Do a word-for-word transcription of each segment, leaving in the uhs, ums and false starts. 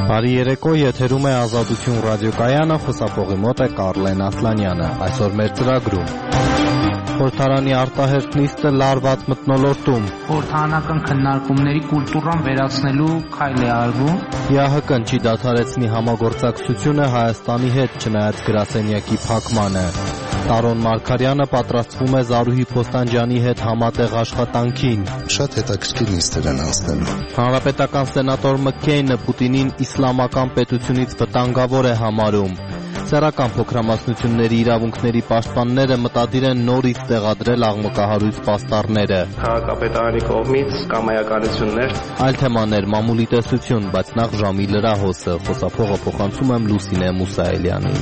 Բարի երեկո, եթերում է Ազատություն ռադիոկայանը, խոսափողի մոտ է Կարլեն Ասլանյանը, այսօր մեր ծրագրում։ Խորհրդարանի արտահերթ նիստը լարված մթնոլորտում։ Խորհրդարանական քննարկումների կուլտուրան վերացնելու քայլ է արվում։ ԵԱՀԿ-ն չի դադարեցնի համագործակցությունը Հայաստանի հետ, չնայած գրասենյակի փակմանը։ Տարոն Մարգարյանը պատրաստվում է Զարուհի Փոստանջյանի հետ համատեղ աշխատանքին։ Շատ հետաքրքիր նիստեր են անցնելու։ Հանրապետական սենատոր Մքեյնը Պուտինին իսլամական պետությունից վտանգավոր է համարում։ Սեռական փոքրամասնությունների իրավունքների պաշտպանները մտադիր են նորից տեղադրել աղմկահարույց պաստառները։ Քաղաքապետարանի կողմից կամայականություններ։ Այլ թեմաներ, մամուլի տեսություն, բայց նախ ժամի լրահոսը, խոսափողը փոխանցում եմ Լուսինե Մուսայելյանին։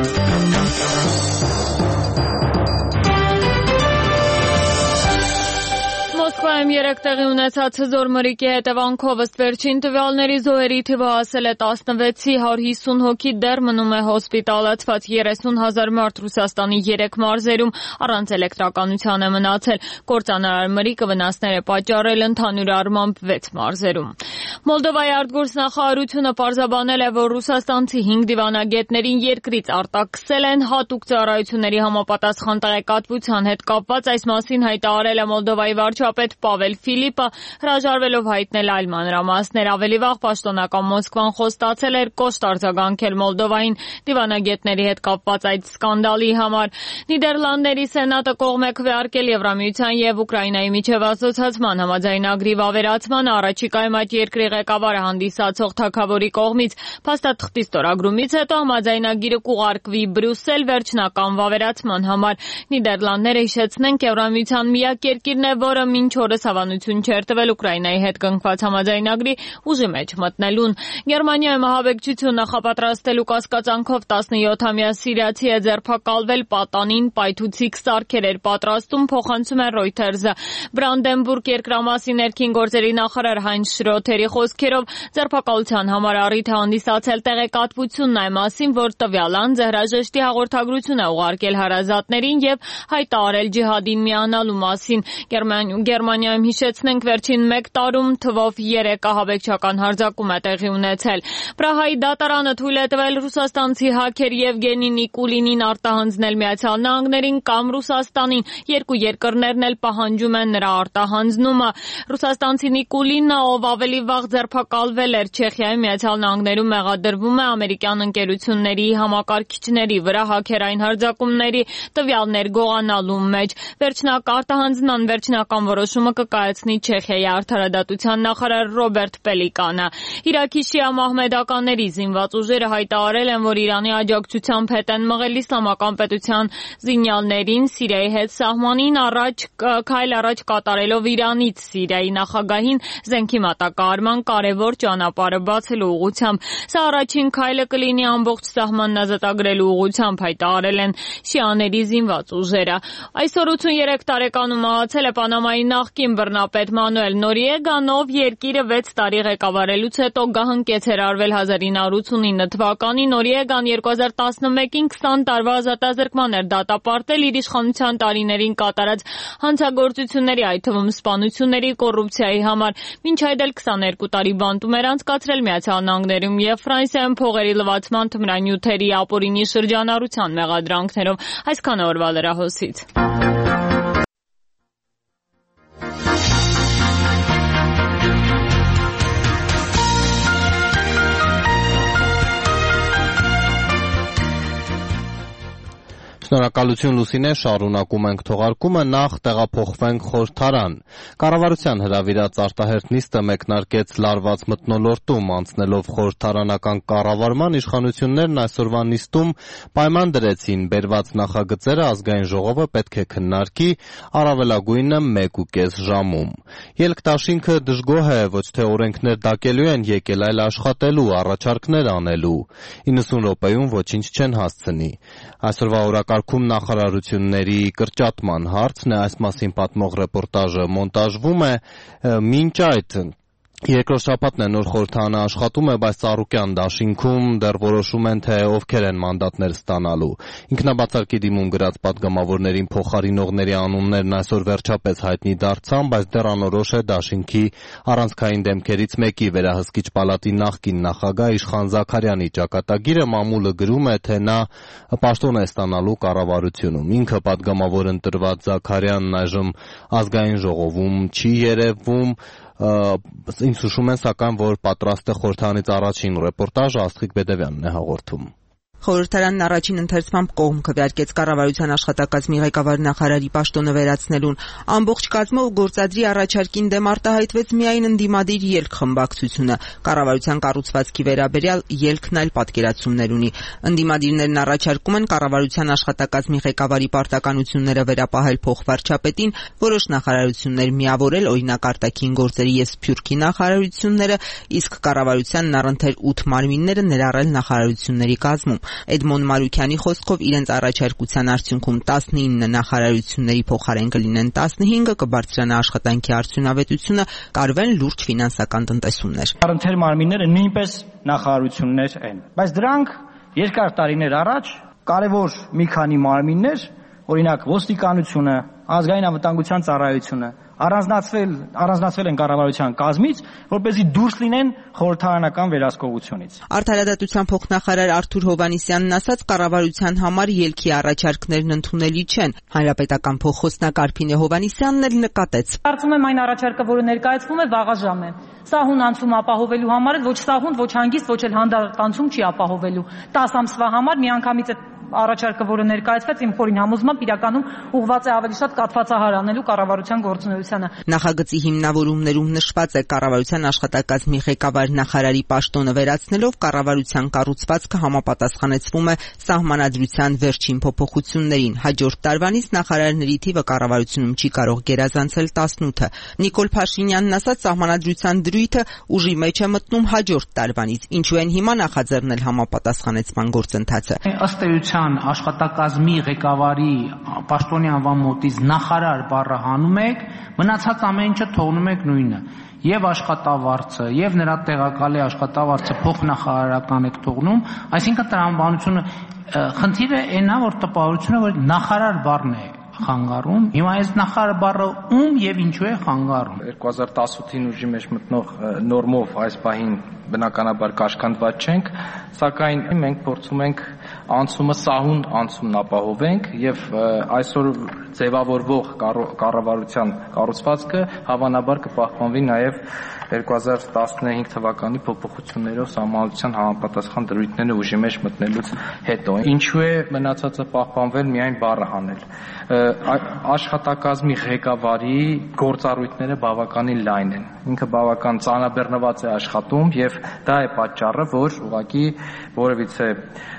Մոսկվայում երեկ տեղի ունեցած հզոր մրրիկի հետևանքով ըստ վերջին տվյալների զոհերի թիվը հասել է տասնվեցի, հարյուր հիսուն հոգի դեռ մնում է հոսպիտալացված, երեսուն հազար մարդ Ռուսաստանի երեք մարզերում առանց էլեկտրականության է մնացել, կործանարար մրրիկը վնասներ է պատճառել ընդհանուր առմամբ վեց մարզերում։ Մոլդովայի արտգործնախարարությունը պարզաբանել է, որ ռուսաստանցի հինգ դիվանագետներին երկրից արտաքսել են հատուկ ծառայությունների համապատասխան տեղեկատվության հետ կապված, այս մասին հայտարարել է Մոլդովայի վարչապետ Պավել Ֆիլիպը, հրաժարվելով հայտնել այլ մանրամասներ։ Ավելի վաղ պաշտոնական Մոսկվան խոստացել էր կոշտ արձագանքել Մոլդովային դիվանագետների հետ կապված այդ սկանդալի համար։ Նիդերլանդների սենատը կողմ է քվեարկել Եվրամիության եւ Ուկրաինայի միջև ասոցիացման համաձայնագրի վավերացմանը, առաջիկայում այդ երկրի ղեկավարը հանդիսացող թագավորի կողմից փաստաթղթի ստորագրումից հետո համաձայնագիրը կուղարկվի Բրյուսել վերջնական վավերացման համար։ Նիդերլանդները, հիշեցնենք, Եվրամիության միակ երկիրն է, որը մինչ օրս հավանություն չէր տվել Ուկրաինայի հետ կնքված համաձայնագրի ուժի մեջ մտնելուն։ Գերմանիայում ահաբեկչություն նախապատրաստելու կասկածանքով տասնյոթամյա սիրիացի է ձերբակալվել, պատանին պայթուցիկ սարքեր էր պատրաստում, փոխանցում է Reuters-ը։ Բրանդենբուրգ երկրամասի ներքին գործերի նախարար Հայնց Շրոթերի խոսքերով ձերբակալության համար առիթ է հանդիսացել տեղեկատվությունն այն մասին, որ տվյալ անձը հրաժեշտի հաղորդագրություն է ուղարկել հարազատներին եւ հայտարարել ջիհադին միանալու մասին։ Գերմանիայում, հիշեցնենք, վերջին մեկ տարում թվով երեք ահաբեկչական հարձակում է տեղի ունեցել։ Պրահայի դատարանը թույլ է տվել ռուսաստանցի հաքեր Եվգենի Նիկուլինին արտահանձնել Միացյալ Նահանգներին կամ Ռուսաստանին։ Երկու երկրներն էլ պահանջում են նրա արտահանձնումը։ Ռուսաստանցի Նիկուլինը, ով ավելի վաղ ձերբակալվել էր Չեխիայում, Միացյալ Նահանգներում մեղադրվում է ամերիկյան ընկերությունների համակարգիչների վրա հաքերային հարձակումների տվյալներ գողանալու մեջ։ Վերջնակ արտահանձնան վերջնական որոշումը կկայացնի Չեխիայի արդարադատության նախարար Ռոբերտ Պելիկանը։ Իրաքի շիա մահմեդականների զինված ուժերը հայտարարել են, որ Իրանի աջակցությամբ հետ են մղել իսլամական պետության զինյալներին Սիրիայի հետ սահմանին առաջ քայլ առաջ կատարելով Իրանից Սիրիայի նախագահին զենքի մատակարարման կարևոր ճանապարհը բացելու ուղղությամբ։ Սա առաջին քայլը կլինի ամբողջ սահմանն ազատագրելու ուղղությամբ, հայտարարել են շիաների զինված ուժերը։ Այսօր ութունյերեք տարեկանում մահացել է Պանամայի նախկին բռնապետ Մանուել Նորիեգան, ով երկիրը վեց տարի ղեկավարելուց հետո գահընկեց էր արվել հազար ինը հարյուր ութունինը թվականին։ Նորիեգան երկու հազար տասնմեկին քսան տարվա ազատազրկման էր դատապարտել իր իշխանության տարիներին կատարած հանցագործությունների, այդ թվում սպանությունների, կոռուպցիայի համար։ Մինչ այդ էլ քսաներկու տարի բանտում էր անցկացրել Միացյալ Նահանգներում եւ Ֆրանսիայում փողերի լվացման, թմրանյութերի ապօրինի շրջանառության մեղադրանքներով։ Այսքանը օրվա լրահոսից։ Շնորհակալություն Լուսինե, շարունակում ենք թողարկումը, նախ տեղափոխվենք խորհրդարան։ Կառավարության հրավիրած արտահերթ նիստը մեկնարկեց լարված մթնոլորտում, անցնելով խորհրդարանական կառավարման, իշխանություններն այսօրվա նիստում պայման դրեցին բերված նախագծերը ազգային ժողովը պետք է քննարկի առավելագույնը մեկ ու կես ժամում։ Ելքտաշինքը դժգոհ է, ոչ թե օրենքներ դակելու են եկել, այլ աշխատելու, առաջարկներ անելու։ իննսուն րոպեում ոչինչ չեն հասցնի։ Այսօրվա օրակարգում նախարարությունների կրճատման հարցն է, այս մասին պատմող ռեպորտաժը մոնտաժվում է։ Մինչ այդ Երկրորդ շաբաթն է նոր խորհրդարանը աշխատում է, բայց Ծառուկյան դաշինքում դեռ որոշում են, թե ովքեր են մանդատներ ստանալու։ Ինքնաբացարկի դիմում գրած պատգամավորներին փոխարինողների անուններն այսօր վերջապես հայտնի դարձան, բայց դեռ անորոշ է դաշինքի առանցքային դեմքերից մեկի վերահսկիչ պալատի նախկին նախագահ Իշխան Զաքարյանի ճակատագիրը։ Մամուլը գրում է, թե նա պաշտոն է ստանալու կառավարությունում։ Ինքը պատգամավոր ընտրված Զաքարյանն այժմ ազգային ժողովում չի երևում։ Ինձ հուշում են, սակայն, որ պատրաստ է խորհրդարանից առաջին ռեպորտաժը Աստղիկ Բեդևյանն է հաղորդում։ Խորհրդարանն առաջին ընթերցմամբ կողմ քվեարկեց կառավարության աշխատակազմի ղեկավար նախարարի պաշտոնը վերացնելուն։ Ամբողջ կազմով գործադրի առաջարկին դեմ արտահայտվեց միայն ընդդիմադիր ելք խմբակցությունը։ Կառավարության կառուցվածքի վերաբերյալ ելքն այլ պատկերացումներ ունի։ Ընդդիմադիրներն առաջարկում են կառավարության աշխատակազմի ղեկավարի պարտականությունները վերապահել փոխվարչապետին, որոշ նախարարություններ միավորել, օրինակ արտաքին գործերի եւ Սփյուռքի նախարարությունները, իսկ կառավարությանն առընթեր ութ մարմինները ներառել նախարարությունների կազմում։ Էդմոն Մարուքյանի խոսքով իրենց առաջարկության արդյունքում տասնինը նախարարությունների փոխարեն կլինեն տասնհինգը, կբարձրանա աշխատանքի արդյունավետությունը, կարվեն լուրջ ֆինանսական տնտեսումներ։ Առընթեր մարմինները նույնպես նախարարություններ են, բայց դրանք երկար տարիներ առաջ կարևոր մի քանի մարմիններ, օրինակ ոստիկանությունը, ազգային անվտանգության ծառայությունը, առանձնացվել առանձնացվել են կառավարության կազմից, որպեսզի դուրս լինեն խորհրդարանական վերահսկողությունից։ Արդարադատության փոխնախարար Արթուր Հովհաննիսյանն ասաց, կառավարության համար ելքի առաջարկներն ընդունելի չեն։ Հանրապետական փոխխոսնակ Արփինե Հովհաննիսյանն էլ նկատեց. Կարծում եմ այն առաջարկը, որը ներկայացվում է, վաղաժամ է։ Սահուն անցում ապահովելու համար ոչ սահուն, ոչ հանգիստ, ոչ էլ հանդարտ անցում չի ապահովելու։ տասը ամսվա համար միանգամից է առաջարկը, որը ներկայացվեց, իմ խորին համոզմամբ իրականում ուղղված է ավելի շատ կաթվածահար անելու կառավարության գործունեությանը։ Նախագծի հիմնավորումներում նշված է կառավարության աշխատակազմի ղեկավար նախարարի պաշտոնը վերացնելով կառավարության կառուցվածքը համապատասխանեցվում է սահմանադրության վերջին փոփոխություններին։ Հաջորդ տարվանից նախարարների թիվը կառավարությունում չի կարող գերազանցել տասնութը։ Նիկոլ Փաշինյանն ասաց, սահմանադրության դրույթը ուժի մեջ է մտնում հաջորդ տարվանից, ինչու են հիմա նախաձեռնել համապատասխանեցման գործընթացը։ Ըստ էության աշխատակազմի ղեկավարի պաշտոնի անվան մոտից նախարար բառը հանում եք, մնացած ամեն ինչը թողնում եք նույնը։ Եվ աշխատավարձը, եւ նրա տեղակալի աշխատավարձը փոխնախարարական եք թողնում, այսինքն տրամաբանությունը խնդիրը այնա, որ տպավորությունը, որ նախարար բառն է խանգարում։ Հիմա այս նախարար բառը ում եւ ինչու է խանգարում։ երկու հազար տասութին ուժի մեջ մտնող նորմով այս պահին բնականաբար կաշկանդված չենք, սակայն մենք փորձում ենք անցումը սահուն անցումն ապահովենք եւ այսօր ձևավորվող կառավարության կառուցվածքը հավանաբար կպահպանվի նաեւ երկու հազար տասնհինգ թվականի փոփոխություններով սահմանադրության համապատասխան դրույթները ուժի մեջ մտնելուց հետո։ Ինչու է մնացածը պահպանվել միայն բառը հանել։ Աշխատակազմի ղեկավարի գործառույթները բավականին լայն են։ Ինքը բավական ծանրաբեռնված է աշխատում եւ դա է պատճառը, որ ուղղակի որևիցե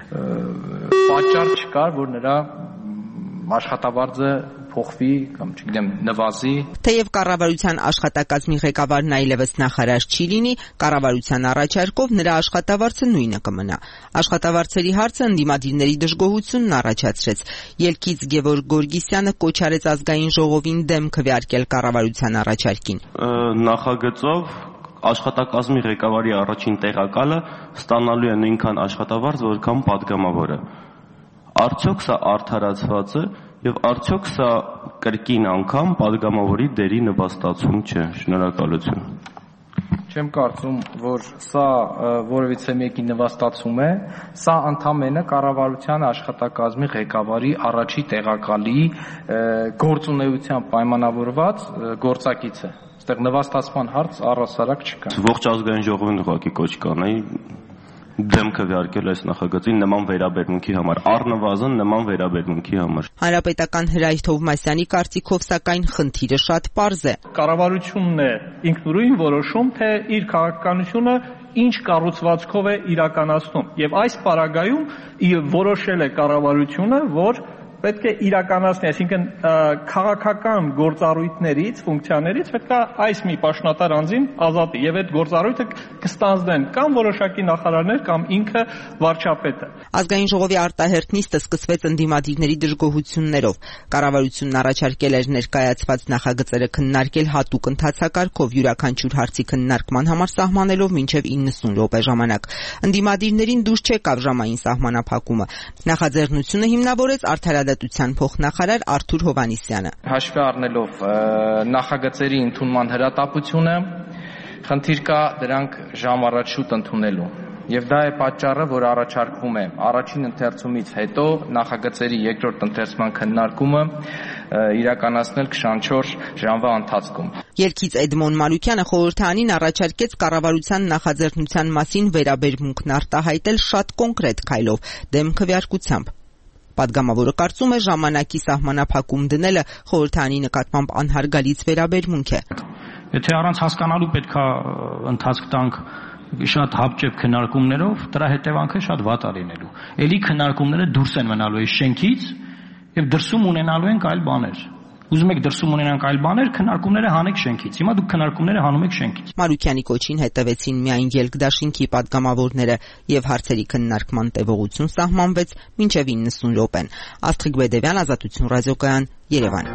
պատճառ չկար, որ նրա աշխատավարձը փոխվի կամ չգիտեմ նվազի։ Թեև կառավարության աշխատակազմի ղեկավարն այլևս նախարար չի լինի, կառավարության առաջարկով նրա աշխատավարձը նույնը կմնա։ Աշխատավարձերի հարցը ընդդիմադիրների դժգոհությունն առաջացրեց։ Ելքից Գևորգ Գորգիսյանը կոչ արեց ազգային ժողովին դեմ քվեարկել կառավարության առաջարկին։ Նախագծով աշխատակազմի ղեկավարի առաջին տեղակալը ստանալու է նույնքան աշխատավարձ, որքան պատգամավորը։ Արդյոք սա արդարացված է եւ արդյոք սա կրկին անգամ պատգամավորի դերի նվաստացում չէ։ Շնորհակալություն։ Չեմ կարծում, որ սա որևիցե մեկի նվաստացում է, սա ընդամենը կառավարության աշխատակազմի ղեկավարի առաջի տեղակալի գործունեության պայմանավորված գործակից է։ Այստեղ նվաստացման հարց առհասարակ չկա։ Ողջ ազգային ժողովին ուղղակի կոչ կանեի դեմ քվեարկել այս նախագծին նման վերաբերմունքի համար, առնվազն նման վերաբերմունքի համար։ Հանրապետական Հրայր Թովմասյանի կարծիքով սակայն խնդիրը շատ պարզ է։ Կառավարությունն է ինքնուրույն որոշում, թե իր քաղաքականությունը ինչ կառուցվածքով է իրականացնում, եւ այս պարագայում որոշել է կառավարությունը, որ պետք է իրականացնի, այսինքն քաղաքական գործառույթներից, ֆունկցիաներից պետք է այս մի պաշտոնատար անձին ազատի եւ այդ գործառույթը կստանձնեն կամ որոշակի նախարարներ կամ ինքը վարչապետը։ Ազգային ժողովի արտահերթ նիստը սկսվեց ընդդիմադիրների դժգոհություններով։ Կառավարությունն առաջարկել էր ներկայացված նախագծերը քննարկել հատուկ ընթացակարգով յուրաքանչյուր հարցի քննարկման համար սահմանելով մինչև իննսուն րոպե ժամանակ։ Ընդդիմադիրներին դուրս չեկավ ժամային սահմանափակումը։ Նախաձեռնությունը հիմնավորեց արդարադատության փոխնախարար Արթուր Հովհաննիսյանը։ Հաշվի առնելով նախագծերի ընդունման հրատապությունը, խնդիր կա դրանք ժամ առաջ շուտ ընդունելու։ Եվ դա է պատճառը, որ առաջարկվում է առաջին ընթերցումից հետո նախագծերի երկրորդ ընթերցման քննարկումը իրականացնել քսանչորս ժամվա ընթացքում։ Երգից Էդմոն Մանուկյանը խորհրդարանին առաջարկեց կառավարության նախաձեռնության մասին վերաբերմունքն արտահայտել շատ կոնկրետ քայլով, դեմ քվեարկությամբ։ Պատգամավորը կարծում է ժամանակի սահմանափակում դնելը խորհրդարանի նկատմամբ անհարգալից վերաբերմունք է։ Եթե առանց հասկանալու պետքա ընթացք տանք շատ հապճեպ քննարկումներով, դրա հետևանքը շատ վատ է լինելու։ Էլի քննարկումները դուրս են մնալու այս շենքից եւ դրսում ունենալու են այլ բաներ։ Ուզում եք դրսում ունենանք այլ բաներ, քննարկումները հանեք շենքից։ Հիմա դուք քննարկումները հանում եք շենքից։ Մարուկյանի կոչին հետևեցին միայն ելքդաշինքի պատգամավորները եւ հարցերի քննարկման տևողություն սահմանվեց մինչեւ իննսուն րոպեն։ Աստղիկ Բեդևյան, Ազատություն ռադիոկայան, Երևան։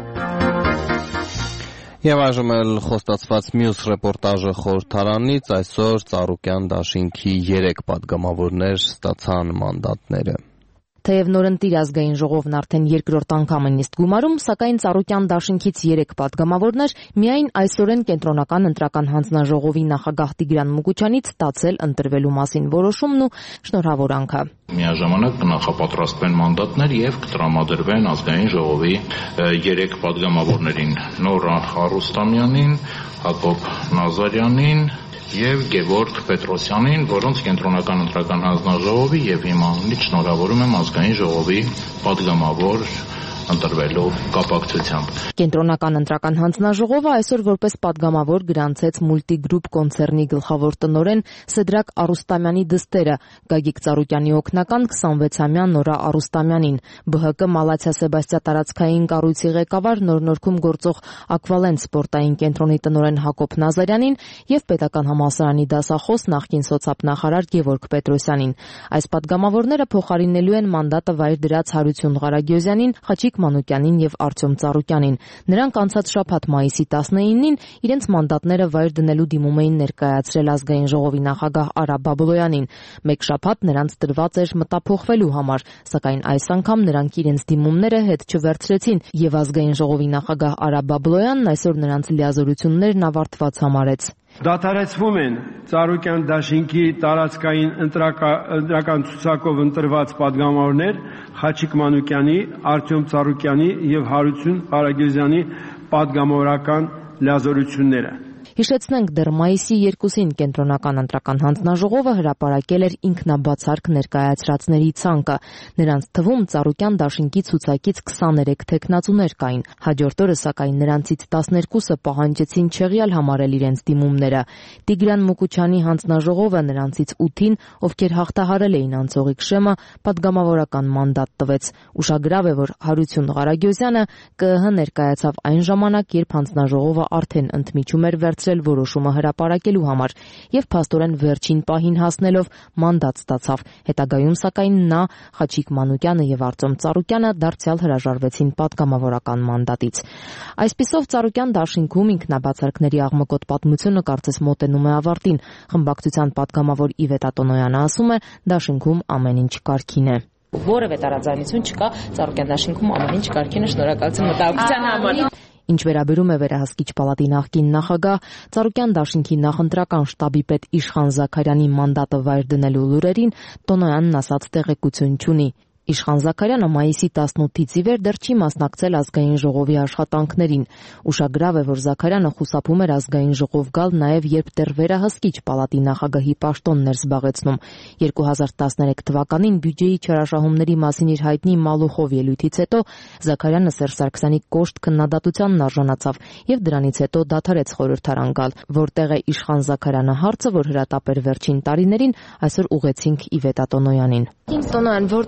Եվ այժմ էլ խոստացված մյուս ռեպորտաժը խորհրդարանից, այսօր Ծառուկյան դաշինքի երեք պատգամավորներ ստացան մանդատները։ Թեև նորընտիր ազգային ժողովն արդեն երկրորդ անգամ է նիստ գումարում, սակայն Ծառուկյան դաշինքից երեք պատգամավորներ միայն այսօրեն կենտրոնական ընտրական հանձնաժողովի նախագահ Տիգրան Մուկուչյանից ստացել ընտրվելու մասին որոշումն ու շնորհավորանքը։ Միաժամանակ կնախապատրաստվեն մանդատներ եւ կտրամադրվեն ազգային ժողովի երեք պատգամավորներին՝ Նորա Արուստամյանին, Հակոբ Նազարյանին եւ Գևորգ Պետրոսյանին, որոնց կենտրոնական ընտրական հանձնաժողովի եւ հիմնանից շնորհավորում եմ ազգային ժողովի պատգամավոր ընտրվելու կապակցությամբ։ Կենտրոնական ընտրական հանձնաժողովը այսօր որպես պատգամավոր գրանցեց Multigroup կոնցեռնի գլխավոր տնօրեն Սեդրակ Արուստամյանի դստերը Գագիկ Ծառուկյանի օգնական քսանվեցամյա Նորա Արուստամյանին, ԲՀԿ Մալաթիա Սեբաստիա տարածքային կառույցի ղեկավար Նոր-Նորքում գործող Ակվալենտ սպորտային կենտրոնի տնօրեն Հակոբ Նազարյանին եւ պետական համալսարանի դասախոս նախկին սոցիալնախարար Գևորգ Պետրոսյանին։ Այս պատգամավորները փոխարինելու են մանդատը վայր դրած Հարություն Ղարագյոզյանին, Խաչիկ Մանուկյանին եւ Արտյոմ Ծառուկյանին։ Նրանք անցած շաբաթ մայիսի տասնինին իրենց մանդատները վայր դնելու դիմում էին ներկայացրել ազգային ժողովի նախագահ Արա Բաբլոյանին։ Մեկ շաբաթ նրանց տրված էր մտափոխվելու համար, սակայն այս անգամ նրանք իրենց դիմումները հետ չվերցրեցին եւ ազգային ժողովի նախագահ Արա Բաբլոյանն այսօր նրանց լիազորություններն ավարտված համարեց։ Դադարեցվում են Ծառուկյան դաշինքի տարածքային ընտրական ցուցակով ընտրված պատգամավորներ Խաչիկ Մանուկյանի, Արտյոմ Ծառուկյանի եւ Հարություն Ղարագյոզյանի պատգամավորական լիազորությունները։ Հիշեցնենք, դեռ մայիսի երկուսին կենտրոնական ընտրական հանձնաժողովը հրապարակել էր ինքնաբացարկ ներկայացրածների ցանկը։ Նրանց թվում Ծառուկյան դաշինքի ցուցակից քսաներեք թեկնածուներ կային։ Հաջորդ օրը սակայն նրանցից տասներկուսը պահանջեցին չեղյալ համարել իրենց դիմումները։ Տիգրան Մուկուչյանի հանձնաժողովը նրանցից ութին, ովքեր հաղթահարել էին անցողիկ շեմը, պատգամավորական մանդատ տվեց։ Ուշագրավ է, որ Հարություն Ղարագյոզյանը ԿԸՀ ներկայացավ այն ժամանակ, երբ հանձնաժողովը արդեն ընդմիջում էր վերցրել որոշումը հրապարակելու համար եւ փաստորեն վերջին պահին հասնելով մանդատ ստացավ։ Հետագայում սակայն նա, Խաչիկ Մանուկյանը եւ Արտյոմ Ծառուկյանը դարձյալ հրաժարվեցին պատգամավորական մանդատից։ Այսպիսով Ծառուկյան դաշինքում ինքնաբացարկների աղմկոտ պատմությունը կարծես մոտենում է ավարտին։ Խմբակցության պատգամավոր Իվետ Ատոնոյանը ասում է, դաշինքում ամեն ինչ կարգին է։ Որևէ տարաձայնություն չկա, Ծառուկյան դաշինքում ամեն ինչ կարգին է, շնորհակալություն մտահոգության համար։ Ինչ վերաբերում է վերահսկիչ պալատի նախկին նախագահ, Ծառուկյան դաշինքի նախընտրական շտաբի պետ Իշխան Զաքարյանի մանդատը վայր դնելու լուրերին Տոնոյանն ասաց տեղեկություն չունի։ Իշխան Զաքարյանը մայիսի տասնութից ի վեր դեռ չի մասնակցել ազգային ժողովի աշխատանքներին։ Ուշագրավ է, որ Զաքարյանը խուսափում էր ազգային ժողով գալ նաև երբ դեռ վերահսկիչ պալատի նախագահի պաշտոնն էր զբաղեցնում։ երկու հազար տասներեք թվականին բյուջեի չարաշահումների մասին իր հայտնի Մալուխով ելույթից հետո Զաքարյանը Սերժ Սարգսյանի կոշտ քննադատությանն արժանացավ եւ դրանից հետո դադարեց խորհրդարան գալ, որտեղ է Իշխան Զաքարյանը հարցը, որ հրատապ էր վերջին տարիներին, այսօր ուղեցինք Իվետ Ատոնոյանին։ Տոնոյան, որտեղ է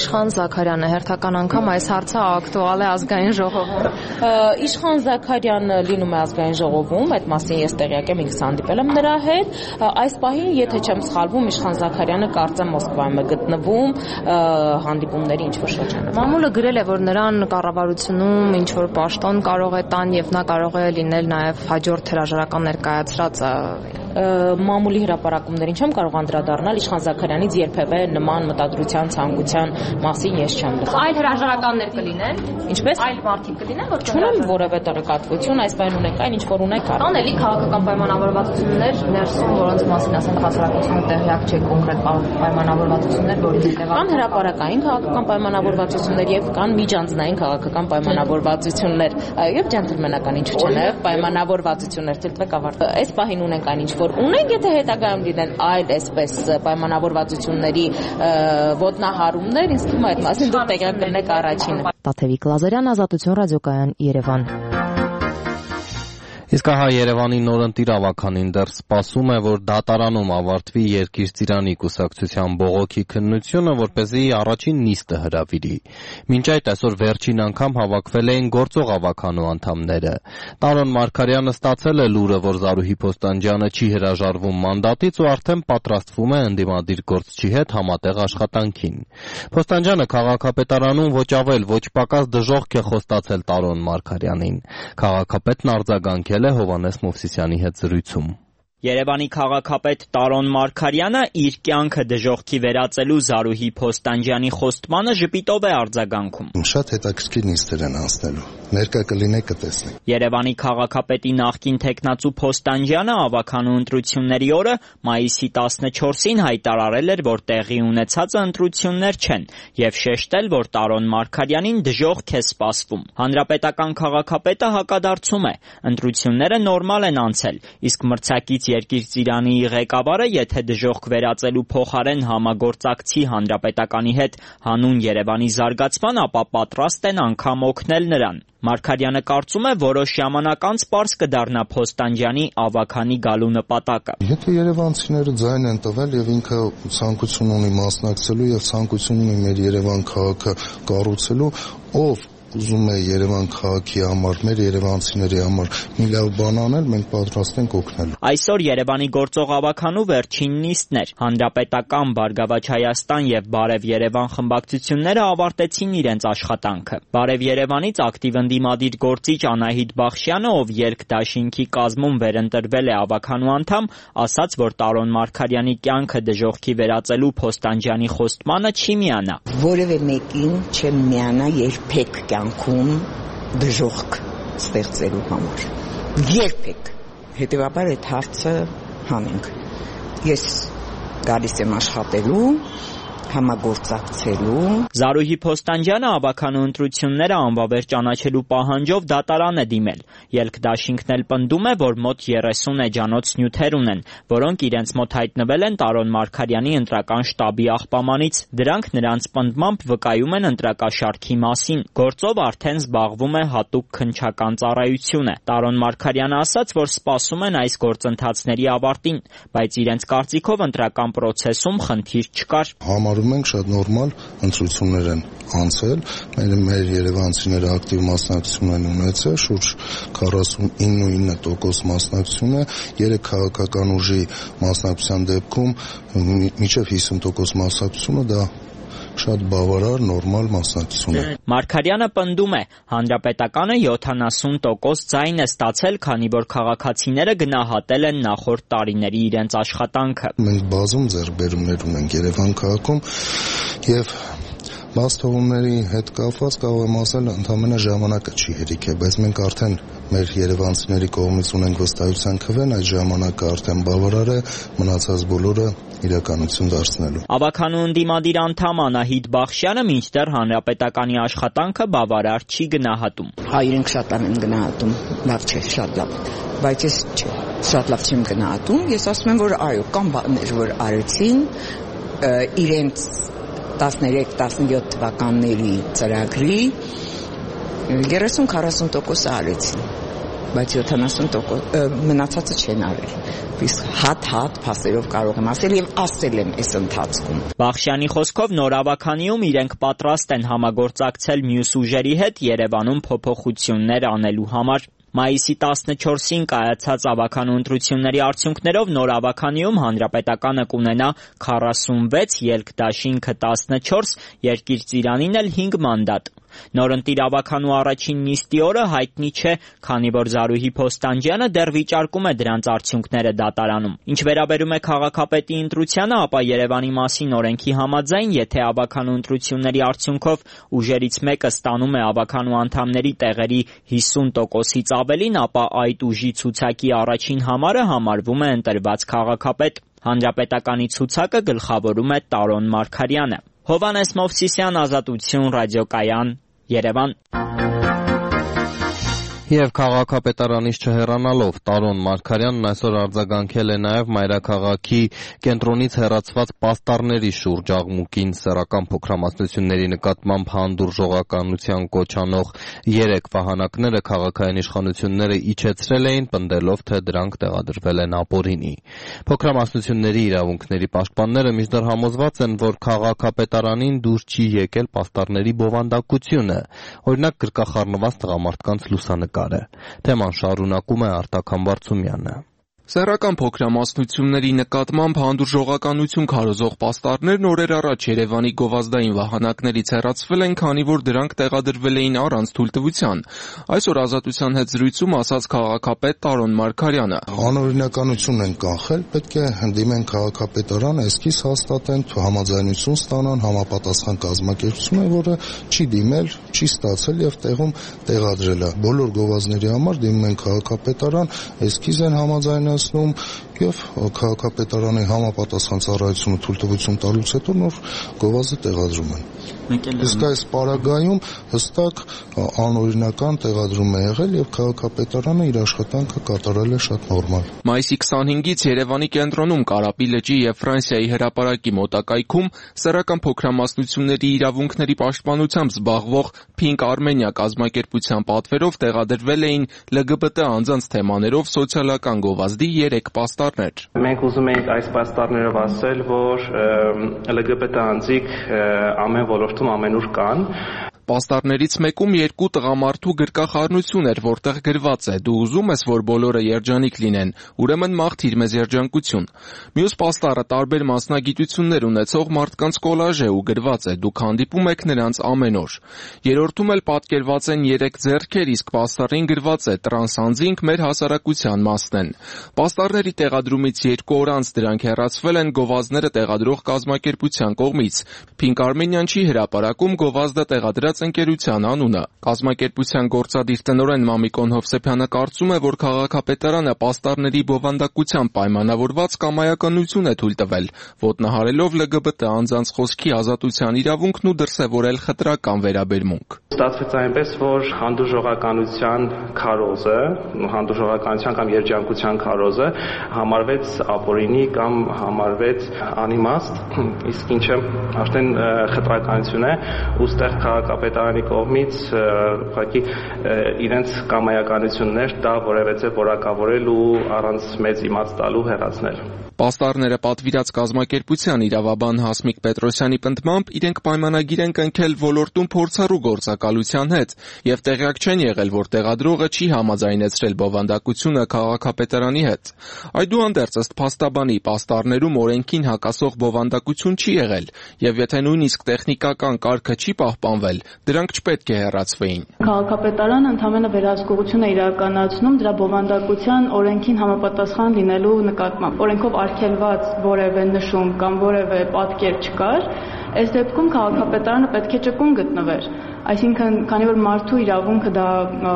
Իշխան Զաքարյանը հերթական անգամ այս հարցը ակտուալ է ազգային ժողովում։ Իշխան Զաքարյանը լինում է ազգային ժողովում, այդ մասին ես տեղյակ եմ, ինքս հանդիպել եմ նրա հետ։ Այս պահին, եթե չեմ սխալվում, Իշխան Զաքարյանը կարծեմ Մոսկվայում է գտնվում հանդիպումների ինչ-որ շրջանում։ Մամուլը գրել է, որ նրան կառավարությունում ինչ-որ պաշտոն կարող է տան եւ նա կարող է լինել նաեւ հաջորդ հրաժարական ներկայացրածը։ Մամուլի հրապարակումներին չեմ կարող անդրադառնալ, Իշխան Զաքարյանից երբևէ նման մտադրության ցանկության մասին ես չեմ լսել։ Այլ հրաժարականներ կլինեն։ Ինչպես այլ մարդիկ կլինեն, որ չունեմ որևէ տեղեկատվություն, այս բան ունենք, այն ինչ որ ունենք արել։ Կան էլի քաղաքական պայմանավորվածություններ ներսում, որոնց մասին ասենք հասարակությունը տեղյակ չէ, կոնկրետ պայմանավորվածություններ, որի հետևանքով կան հրապարակային քաղաքական պայմանավորվածություններ եւ կան միջանձնային քաղաքական պայմանավորվածություններ, եւ ջենտլմենական ինչու՞ չէ, նաեւ պայմանավորվածություններ դիտվեք ավարտ։ Այս պահին ունենք այն ինչ որ ունենք, եթե հետագայում լինեն այլ այսպես պայմանավորվածությունների ոտնահարումներ, ինձ թվում է այդ մասին դուք տեղյակ կլինեք առաջինը։ Տաթևիկ Լազարյան, Ազատություն ռադիոկայան, Երևան։ Իսկ ահա Երևանի նորընտիր ավականին դեռ սպասում է, որ դատարանում ավարտվի Երկիր-Ծիրանի կուսակցության բողոքի քննությունը, որպեսզի առաջին նիստը հրավիրի։ Մինչ այդ այսօր վերջին անգամ հավաքվել էին գործող ավականու անդամները։ Տարոն Մարգարյանը ստացել է լուրը, որ Զարուհի Փոստանջյանը չի հրաժարվում մանդատից ու արդեն պատրաստվում է ընդդիմադիր գործչի հետ համատեղ աշխատանքին։ Փոստանջյանը քաղաքապետարանում ոչ ավել, ոչ պակաս դժոխք է խոստացել Տարոն Մարգարյանին։ Քաղաքապետն արձագանքել է Հովհաննես Մովսիսյանի հետ զրույցում։ Երևանի քաղաքապետ Տարոն Մարգարյանը իր կյանքը դժոխքի վերածելու Զարուհի Փոստանջյանի խոստմանը ժպիտով է արձագանքում։ Շատ հետաքրքիր նիստեր են անցնելու։ Ներկա կլինեք կտեսնեք։ Երևանի քաղաքապետի նախկին թեկնածու Փոստանջյանը ավականու ընտրությունների օրը մայիսի տասնչորսին հայտարարել էր, որ տեղի ունեցածը ընտրություններ չեն եւ շեշտել, որ Տարոն Մարգարյանին դժոխք է սպասվում։ Հանրապետական քաղաքապետը հակադարձում է. ընտրությունները նորմալ են անցել, իսկ մրցակից Երկիր-Ծիրանի ղեկավարը, եթե դժոխք վերածելու փոխարեն համագործակցի Հանրապետականի հետ հանուն Երևանի զարգացման, ապա պատրաստ են անգամ օգնել նրան։ Մարգարյանը կարծում է, որոշ ժամանակ անց պարզ կդառնա Փոստանջյանի ավականի գալու նպատակը։ Եթե երևանցիները ձայն են տվել եւ ինքը ցանկություն ունի մասնակցելու եւ ցանկություն ունի մեր Երևան քաղաքը կառուցելու, ով ուզում է Երևան քաղաքի համար, մեր երևանցիների համար մի լավ բան անել, մենք պատրաստ ենք օգնելու։ Այսօր Երևանի գործող ավականու վերջին նիստն էր։ Հանրապետական, Բարգավաճ Հայաստան եւ Բարև Երևան խմբակցությունները ավարտեցին իրենց աշխատանքը։ Բարև Երևանից ակտիվ ընդդիմադիր գործիչ Անահիտ Բախշյանը, ով երկդաշինքի կազմում վերընտրվել է ավականու անդամ, ասաց, որ Տարոն Մարգարյանի կյանքը դժոխքի վերածելու Փոստանջյանի խոստմանը չի միանա։ Որևէ մեկին չեմ միանա երբեք կյանքում դժոխք ստեղծելու համար։ Երբեք։ Հետևաբար այդ հարցը հանենք։ Ես գալիս եմ աշխատելու, համագործակցելու։ Զարուհի Փոստանջյանը ավականու ընտրությունները անվավեր ճանաչելու պահանջով դատարան է դիմել։ Ելքդաշինքն էլ պնդում է, որ մոտ երեսուն էջանոց նյութեր ունեն, որոնք իրենց մոտ հայտնվել են Տարոն Մարգարյանի ընտրական շտաբի աղբամանից։ Դրանք նրանց պնդմամբ վկայում են ընտրակաշարքի մասին։ Գործով արդեն զբաղվում է հատուկ քննչական ծառայությունը։ Տարոն Մարգարյանը ասաց, որ սպասում են այս գործընթացների ավարտին, բայց իրենց կարծիքով ընտրական process-ում խնդիր չկար։ Համարում ենք շատ նորմալ ընտրություններ են անցել, մեր մեր երևանցիները ակտիվ մասնակցություն են ունեցել, շուրջ քառասունինը տոկոս մասնակցություն է, երեք քաղաքական ուժի մասնակցության դեպքում մինչև հիսուն տոկոս մասնակցությունը դա շատ բավարար նորմալ մասնակցություն է։ Մարգարյանը պնդում է, հանրապետականը յոթանասուն տոկոս ձայն է ստացել, քանի որ քաղաքացիները գնահատել են նախորդ տարիների իրենց աշխատանքը։ Մենք բազում ձեռքբերումներ ունենք Երևան քաղաքում եւ բաց թողումների հետ կապված կարող եմ ասել, ընդհանրապես ժամանակը չի հերիք է, բայց մենք արդեն մեր երևանցիների կողմից ունենք վստահության քվեն, այդ ժամանակը արդեն բավարար է, մնացած բոլորը իրականություն դարձնելու։ Ավականու ընդդիմադիր անդամ Անահիտ Բախշյանը մինչդեռ հանրապետականի աշխատանքը բավարար չի գնահատում։ Հա, իրենք շատ են գնահատում, լավ չէ, շատ լավ, բայց ես չէ, շատ լավ չեմ գնահատում, ես ասում եմ, որ այո, կան բաներ, որ արեցին իրենց տասներեք տասնյոթ թվականների ծրագրի երեսուն քառասուն տոկոս արեցին։ բայց յոթանասուն տոկոս մնացածը չեն արել։ Իսկ հատ-հատ փաստերով կարող եմ ասել եւ ասել եմ այս ընթացքում։ Բախշյանի խոսքով նոր ավականիում իրենք պատրաստ են համագործակցել մյուս ուժերի հետ Երևանում փոփոխություններ անելու համար։ Մայիսի տասնչորսին կայացած ավականու ընտրությունների արդյունքներով նոր ավականիում հանրապետականը կունենա քառասունվեց, ելք-դաշինքը տասնչորս, երկիր ծիրանին էլ հինգ մանդատ։ Նորընտիր ավականու առաջին նիստի օրը հայտնի չէ, քանի որ Զարուհի Փոստանջյանը դեռ վիճարկում է դրանց արդյունքները դատարանում։ Ինչ վերաբերում է քաղաքապետի ընտրությանը, ապա Երևանի մասին օրենքի համաձայն, եթե ավականու ընտրությունների արդյունքով ուժերից մեկը ստանում է ավականու անդամների տեղերի հիսուն տոկոսից ավելին, ապա այդ ուժի ցուցակի առաջին համարը համարվում է ընտրված քաղաքապետ։ Հանրապետականի ցուցակը գլխավորում է Տարոն Մարգարյանը։ Հովհաննես Մովսիսյան, Ազատություն, ռադիոկայան, Երևան։ Եվ քաղաքապետարանից չհեռանալով Տարոն Մարգարյանն այսօր արձագանքել է նաև մայրաքաղաքի կենտրոնից հեռացված պաստառների շուրջ աղմուկին սեռական փոքրամասնությունների նկատմամբ հանդուրժողականության կոչ անող երեք վահանակները քաղաքային իշխանությունները իջեցրել էին, պնդելով, թե դրանք տեղադրվել են ապօրինի։ Փոքրամասնությունների իրավունքների պաշտպանները մինչդեռ համոզված են, որ քաղաքապետարանին դուր չի եկել պաստառների բովանդակությունը, օրինակ գրկախառնված տղամարդկանց լուսանկար։ Թեման շարունակում է Արտակ Համբարձումյանը։ Սեռական փոքրամասնությունների նկատմամբ հանդուրժողականություն քարոզող պաստառներն օրեր առաջ Երևանի գովազդային վահանակներից հեռացվել են, քանի որ դրանք տեղադրվել էին առանց թույլտվության։ Այսօր Ազատության հետ զրույցում ասաց քաղաքապետ Տարոն Մարգարյանը. Անօրինականություն են կանխել, պետք է դիմեն քաղաքապետարան, էսքիզ հաստատեն, համաձայնություն ստանան, համապատասխան կազմակերպություն է, որը չի դիմել, չի ստացել եւ տեղում տեղադրել է։ Բոլոր գովազդների համար դիմում են քաղաքապետարան, էսքիզ են համաձայնել եւ քաղաքապետարանի համապատասխան ծառայությունը թույլտվություն տալուց հետո նոր գովազդը տեղադրում են։ Իսկ այս պարագայում հստակ անօրինական տեղադրում է եղել եւ քաղաքապետարանը իր աշխատանքը կատարել է շատ նորմալ։ Մայիսի քսանհինգից Երևանի կենտրոնում Կարապի լճի եւ Ֆրանսիայի հրապարակի մոտակայքում սեռական փոքրամասնությունների իրավունքների պաշտպանությամբ զբաղվող Pink Armenia կազմակերպության պատվերով տեղադրվել էին L G B T անձանց թեմաներով սոցիալական գովազդի երեք պաստառներ։ Մենք ուզում ենք այս պաստառներով ասել, որ L G B T անձիկ ամեն ոլորտում ամենուր կան։ Պաստառներից մեկում երկու տղամարդու գրկախառնություն էր, որտեղ գրված է. «Դու ուզում ես, որ բոլորը երջանիկ լինեն, ուրեմն մաղթիր մեզ երջանկություն»։ Մյուս պաստառը տարբեր մասնագիտություններ ունեցող մարդկանց կոլաժ է ու գրված է. «Դուք հանդիպում եք նրանց ամեն օր»։ Երրորդում էլ պատկերված են երեք ձեռքեր, իսկ պաստառին գրված է. «Տրանս անձինք մեր հասարակության մասն են»։ Պաստառների տեղադրումից երկու օր անց դրանք հեռացվել են գովազդները տեղադրող կազմակերպության կողմից։ Pink Armenian-ի հրապարակում գովազդը տեղադրած ընկերության անունը։ Կազմակերպության գործադիր տնօրեն Մամիկոն Հովսեփյանը կարծում է, որ քաղաքապետարանը պաստառների բովանդակությամբ պայմանավորված կամայականություն է թույլ տվել, ոտնահարելով L G B T անձանց խոսքի ազատության իրավունքն ու դրսևորել խտրական վերաբերմունք։ Ստացվեց այնպես, որ հանդուրժողականության քարոզը, հանդուրժողականության կամ երջանկության քարոզը համարվեց ապօրինի կամ համարվեց անիմաստ, իսկ ինչը արդեն խտրականություն է, ուստեղ քաղաքապետարանի կողմից ուղղակի իրենց կամայականություններ դա որևէ որակավորել ու առանց մեծ իմաց տալու հեռացնել։ Պաստառները պատվիրած կազմակերպության իրավաբան Հասմիկ Պետրոսյանի պնդմամբ իրենք պայմանագիր են կնքել ոլորտում փորձառու գործակալության հետ եւ տեղյակ չեն եղել, որ տեղադրողը չի համաձայնեցրել բովանդակությունը քաղաքապետարանի հետ։ Այդուհանդերձ ըստ փաստաբանի պաստառներում օրենքին հակասող բովանդակություն չի եղել եւ եթե նույնիսկ տեխնիկական կարգը չի պահպանվել, դրանք չպետք է հեռացվեին։ Քաղաքապետարանը ընդհանրապես վերահսկողություն է իրականացնում դրա բովանդակության օրենքին համապատասխան լինելու նկատմամբ։ Օրենքով արգելված որևէ նշում կամ որևէ պատկեր չկար, այս դեպքում քաղաքապետարանը պետք է ճկուն գտնվեր։ Այսինքն, քանի որ մարդու իրավունքը դա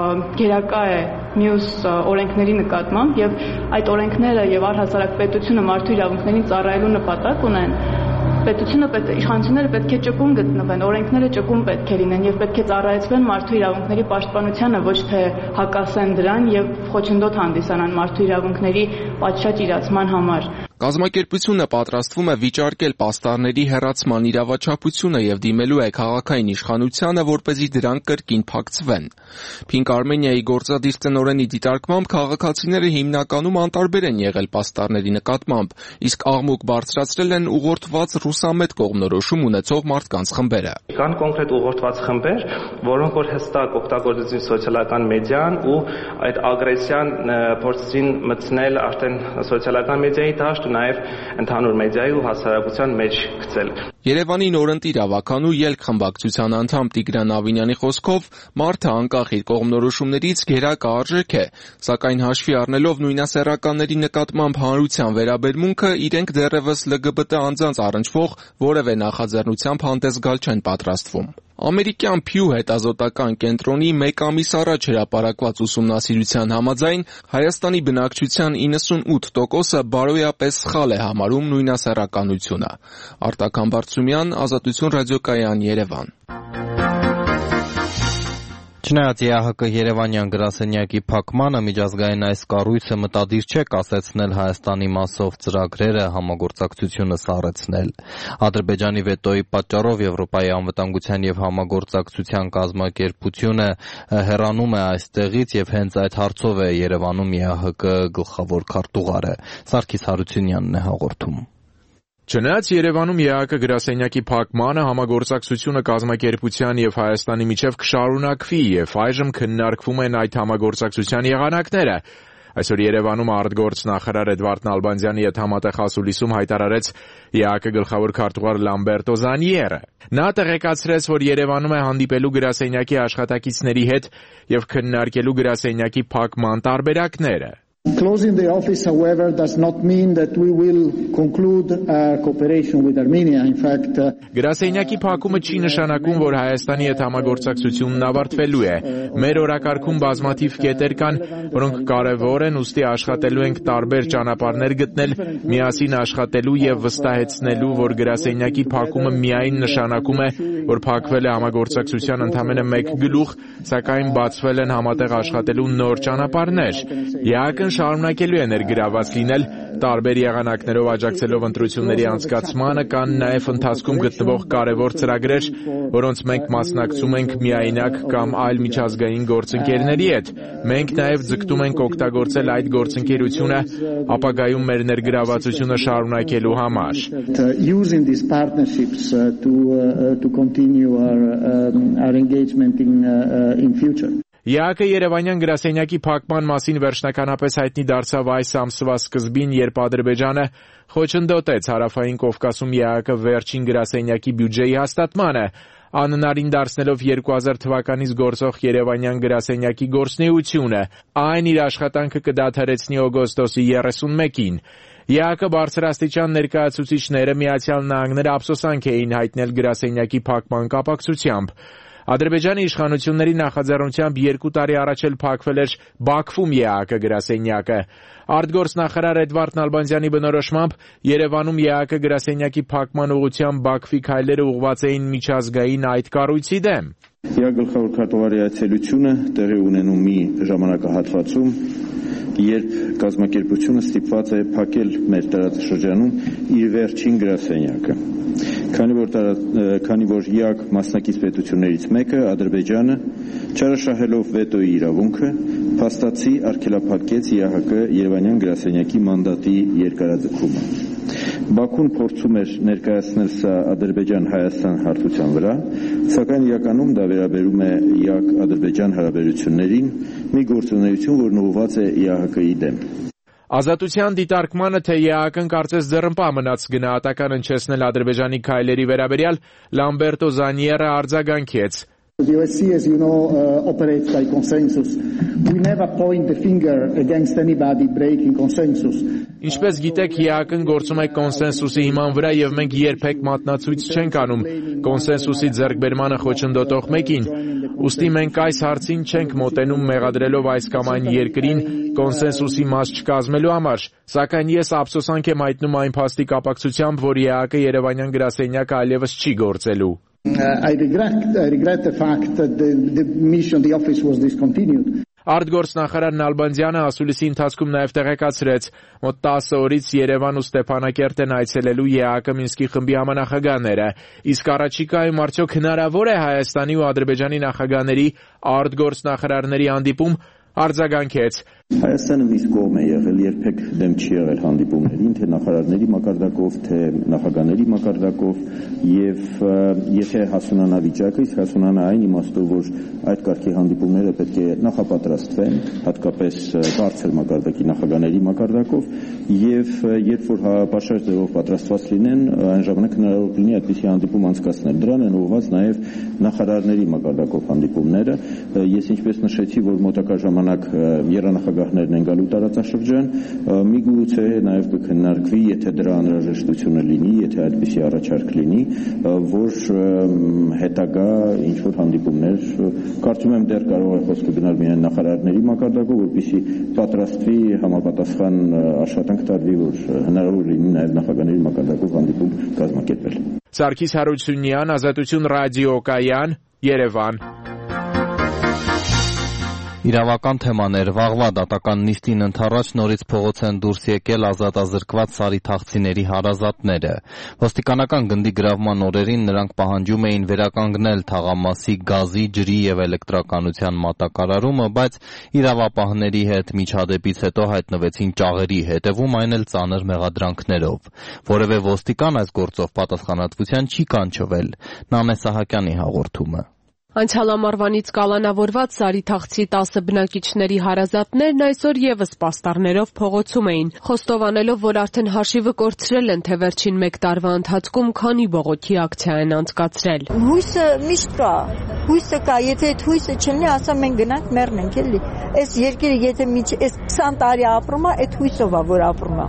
գերակա է մյուս օրենքների նկատմամբ եւ այդ օրենքները եւ առհասարակ պետությունը մարդու իրավունքներին ծառայելու նպատակ ունեն, պետությունը պետք է իշխանությունները պետք է ճկուն գտնվեն, օրենքները ճկուն պետք է լինեն եւ պետք է ծառայեցվեն մարդու իրավունքների պաշտպանությանը, ոչ թե հակասեն դրան եւ խոչընդոտ հանդիսանան մարդու իրավունքների պատշաճ իրացման համար։ Կազմակերպությունը պատրաստվում է վիճարկել պաստառների հեռացման իրավաչափությունը եւ դիմելու է քաղաքային իշխանությանը, որպեսզի դրանք կրկին փակցվեն։ Փինկ Արմենիայի գործադիր տնօրենի դիտարկմամբ քաղաքացիները հիմնականում անտարբեր են եղել պաստառների նկատմամբ, իսկ աղմուկ բարձրացրել են ուղղորդված ռուսամետ կողմնորոշում ունեցող մարդկանց խմբերը։ Կան կոնկրետ ուղղորդված խմբեր, որոնք որ հստակ օգտագործեցին սոցիալական մեդիան ու այդ ագրեսիան փորձեցին մտցնել արդեն սոցիալական մեդիայի դաշտ նաև ընդհանուր մեդիայի ու հասարակության մեջ գցել։ Երևանի նորընտիր ավականու ելք խմբակցության անդամ Տիգրան Ավինյանի խոսքով մարդը անկախ իր կողմնորոշումներից գերակա արժեք է, սակայն հաշվի առնելով նույնասեռականների նկատմամբ հանրության վերաբերմունքը, իրենք դեռևս L G B T անձանց առնչվող որևէ նախաձեռնությամբ հանդես գալ չեն պատրաստվում։ Ամերիկյան Pew հետազոտական կենտրոնի մեկ ամիս առաջ հրապարակված ուսումնասիրության համաձայն Հայաստանի բնակչության իննսունութ տոկոսը բարոյապես սխալ է համարում նույնասեռականությունը։ Արտակ Համբարձումյան, Ազատություն ռադիոկայան, Երևան։ Չնայած Է Ա Հ Կ Երևանյան գրասենյակի փակմանը, միջազգային այս կառույցը մտադիր չէ կասեցնել Հայաստանի մասով ծրագրերը, համագործակցությունը սառեցնել։ Ադրբեջանի վետոյի պատճառով Եվրոպայի անվտանգության եւ համագործակցության կազմակերպությունը հեռանում է այստեղից եւ հենց այդ հարցով է Երևանում Է Ա Հ Կ գլխավոր քարտուղարը։ Սարգիս Հարությունյանն է հաղորդում։ Չնայած Երևանում Է Ա Հ Կ գրասենյակի փակմանը, համագործակցությունը կազմակերպության եւ Հայաստանի միջև կշարունակվի եւ այժմ քննարկվում են այդ համագործակցության եղանակները։ Այսօր Երևանում արտգործնախարար Էդվարդ Նալբանդյանի հետ համատեղ ասուլիսում հայտարարեց Է Ա Հ Կ գլխավոր քարտուղար Լամբերտո Զանիերը։ Նա տեղեկացրեց, որ Երևանում է հանդիպելու գրասենյակի աշխատակիցների հետ եւ քննարկելու գրասենյակի փակման տարբերակները։ Closing the office, however, does not mean that we will conclude uh, cooperation with Armenia. In fact, uh, Գրասենյակի փակումը չի նշանակում, որ Հայաստանի հետ համագործակցությունն ավարտվելու է։ Մեր օրակարգում բազմաթիվ կետեր կան, որոնք կարևոր են, ուստի աշխատելու ենք տարբեր ճանապարհներ գտնել, միասին աշխատելու եւ վստահեցնելու, որ գրասենյակի փակումը միայն նշանակում է, որ փակվել է համագործակցության ընդամենը մեկ գլուխ, սակայն բացվել են համատեղ աշխատելու նոր ճանապարհներ։ Է Ա Հ Կ-ն շարունակելու է ներգրաված լինել, տարբեր եղանակներով աջակցելով ընտրությունների անցկացմանը, կան նաև ընթացքում գտնվող կարևոր ծրագրեր, որոնց մենք մասնակցում ենք միայնակ կամ այլ միջազգային գործընկերների հետ։ Մենք նաև ձգտում ենք օգտագործել այդ գործընկերությունը ապագայում մեր ներգրավվածությունը շարունակելու համար։ Using these partnerships uh, to uh, to continue our um, our engagement in uh, in future. Է Ա Հ Կ Երևանյան գրասենյակի փակման մասին վերջնականապես հայտնի դարձավ այս ամսվա սկզբին, երբ Ադրբեջանը խոչընդոտեց Հարավային Կովկասում Է Ա Հ Կ վերջին գրասենյակի բյուջեի հաստատմանը, անհնարին դարձնելով երկու հազար թվականից գործող Երևանյան գրասենյակի գործունեությունը։ Այն իր աշխատանքը կդադարեցնի օգոստոսի երեսունմեկին։ Է Ա Հ Կ բարձրաստիճան ներկայացուցիչները Միացյալ Նահանգները ափսոսանք էին հայտնել գրասենյակի փակման կապակցությամբ։ Ադրբեջանի իշխանությունների նախաձեռնությամբ երկու տարի առաջ էլ փակվել էր Բաքվում Է Ա Հ Կ գրասենյակը։ Արտգործնախարար Էդվարդ Նալբանդյանի բնորոշմամբ Երևանում Է Ա Հ Կ գրասենյակի փակման ուղղությամբ Բաքվի քայլերը ուղղված էին միջազգային այդ կառույցի դեմ։ Է Ա Հ Կ գլխավոր քարտուղարի այցելությունը տեղի ունենում մի ժամանակահատվածում, երբ կազմակերպությունը ստիպված է փակել մեր տարածաշրջանում իր վերջին գրասենյակը։ Քանի որ քանի որ Է Ա Հ Կ մասնակից պետություններից մեկը, Ադրբեջանը, չարաշահելով վետոյի իրավունքը, փաստացի արգելափակեց Է Ա Հ Կ Երևանյան գրասենյակի մանդատի երկարաձգումը։ Բաքուն փորձում էր ներկայացնել սա Ադրբեջան-Հայաստան հարթության վրա, սակայն իրականում դա վերաբերում է Է Ա Հ Կ-Ադրբեջան հարաբերություններին, մի գործունեություն, որն ուղղված է Է Ա Հ Կ-ի դեմ։ Ազատության դիտարկմանը, թե Է Ա Հ Կ-ն կարծես ձեռնպահ մնաց գնահատական հնչեցնել Ադրբեջանի քայլերի վերաբերյալ, Լամբերտո Զանիերը արձագանքեց. The O S C E, as you know, uh, operates by consensus. We never point the finger against anybody breaking consensus. Ինչպես գիտեք, Է Ա Հ Կ-ն գործում է կոնսենսուսի հիման վրա եւ մենք երբեք մատնացույց չենք անում կոնսենսուսի ձեռքբերմանը խոչընդոտող մեկին։ Ուստի մենք այս հարցին չենք մոտենում մեղադրելով այս կամ այն երկրին կոնսենսուսի մաս չկազմելու համար, սակայն ես ափսոսանք եմ հայտնում այն փաստի կապակցությամբ, որ Է Ա Հ Կ Երևանյան գրասենյակը այլևս չի գործելու։ Uh, I regret I regret the fact that the, the mission, the office was discontinued. Արտգործնախարար Նալբանդյանը ասուլիսի ընթացքում նաև տեղեկացրեց, մոտ տասը օրից Երևան ու Ստեփանակերտ են այցելելու ԵԱՀԿ Մինսկի խմբի համանախագահները, իսկ առաջիկայում արդյոք հնարավոր է Հայաստանի ու Ադրբեջանի նախագահների արտգործնախարարների հանդիպում, արձագանքեց. Հայաստանը միշտ կողմ է եղել, երբեք դեմ չի եղել հանդիպումներին, թե նախարարների մակարդակով, թե նախագահների մակարդակով, եւ եթե հասունանա վիճակը, իսկ հասունանա այն իմաստով, որ այդ կարգի հանդիպումները պետք է նախապատրաստվեն, հատկապես բարձր մակարդակի նախագահների մակարդակով, եւ երբ որ հավասար ձևով պատրաստված լինեն, այն ժամանակ հնարավոր կլինի այդպիսի հանդիպում անցկացնել։ Դրան են ուղղված նաեւ նախարարների մակարդակով հանդիպումները։ Ես ինչպես նշեցի, որ մոտակա ժամանակ երանախագահներն են գալու տարածաշրջան, միգուցե նաև կքննարկվի, եթե դրա անհրաժեշտությունը լինի, եթե այդպիսի առաջարկ լինի, որ հետագա ինչ-որ հանդիպումներ, կարծում եմ դեռ կարող է խոսքը գնալ միայն նախարարների մակարդակով, որպեսզի պատրաստվի համապատասխան աշխատանք տարվի, որ հնարավոր լինի նաև նախագահների մակարդակով հանդիպում կազմակերպել։ Սարգիս Հարությունյան, Ազատություն ռադիոկայան, Երևան։ Իրավական թեմաներ վաղվա դատական նիստին ընթառաջ նորից փողոց են դուրս եկել ազատազրկված սարիթաղցիների հարազատները։ Ոստիկանական գնդի գրավման օրերին նրանք պահանջում էին վերականգնել թաղամասի գազի, ջրի եւ էլեկտրականության մատակարարումը, բայց իրավապահների հետ միջադեպից հետո հայտնվեցին ճաղերի հետևում, այն էլ ծանր մեղադրանքներով։ Որևէ ոստիկան այս գործով պատասխանատվության չի կանչվել։ Նամե Սահակյանի հաղորդումը։ Անցյալ ամառվանից կալանավորված սարիթաղցի տասը բնակիչների հարազատներն այսօր եւս պաստառներով փողոցում էին, խոստովանելով, որ արդեն հաշիվը կորցրել են, թե վերջին մեկ տարվա ընթացքում քանի բողոքի ակցիա են անցկացրել։ Հույսը միշտ կա, հույսը կա, եթե այդ հույսը չլինի, ասա մենք գնանք մեռնենք, էլի։ Այս երկիրը եթե միջ այս քսան տարի ապրում է, այդ հույսով է, որ ապրում է։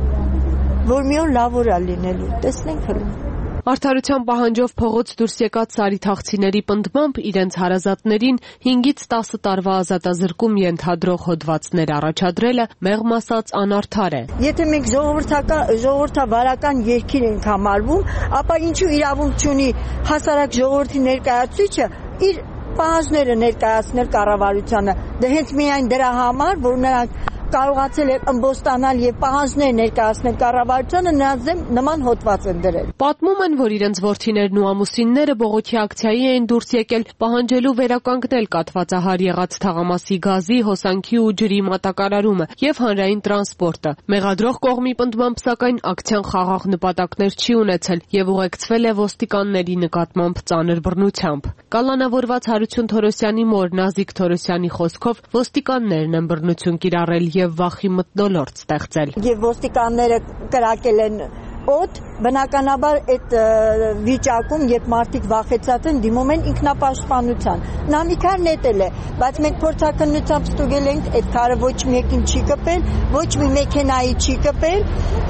Որ մի օր լավ օր է լինելու, տեսնենք հələ։ Արդարության պահանջով փողոց դուրս եկած սարիթաղցիների պնդմամբ իրենց հարազատներին հինգից տասը տարվա ազատազրկում ենթադրող հոդվածներ առաջադրելը մեղմ ասած անարդար է։ Եթե մենք ժողովրդական ժողովրդավարական երկիր ենք համարվում, ապա ինչու իրավունք չունի հասարակ ժողովրդի ներկայացուցիչը իր պահանջները ներկայացնել կառավարությանը։ Դե հենց միայն դրա համար, որ նրանք կարողացել է ըմբոստանալ եւ պահանջներ ներկայացնել կառավարությանը, նրանց դեմ նման հոդված են դրել։ Պատմում են, որ իրենց որդիներն ու ամուսինները բողոքի ակցիայի էին դուրս եկել, պահանջելու վերականգնել կաթվածահար եղած թաղամասի գազի, հոսանքի ու ջրի մատակարարումը եւ հանրային տրանսպորտը։ Մեղադրող կողմի պնդմամբ, սակայն ակցիան խաղաղ նպատակներ չի ունեցել եւ ուղեկցվել է ոստիկանների նկատմամբ ծանր բռնությամբ։ Կալանավորված Հարություն Թորոսյանի մոր Նազիկ Թորոսյանի խոսքով ոստիկաններն են բռնություն կիրառել եւ վախի մթնոլորտ ստեղծել։ Եվ ոստիկանները կրակել են օդ, բնականաբար այդ վիճակում, երբ մարդիկ վախեցած են, դիմում են ինքնապաշտպանության։ Նա մի քար նետել է, բայց մենք փորձակնությամբ ստուգել ենք, այդ քարը ոչ մեկին չի կպել, ոչ մի մեքենայի չի կպել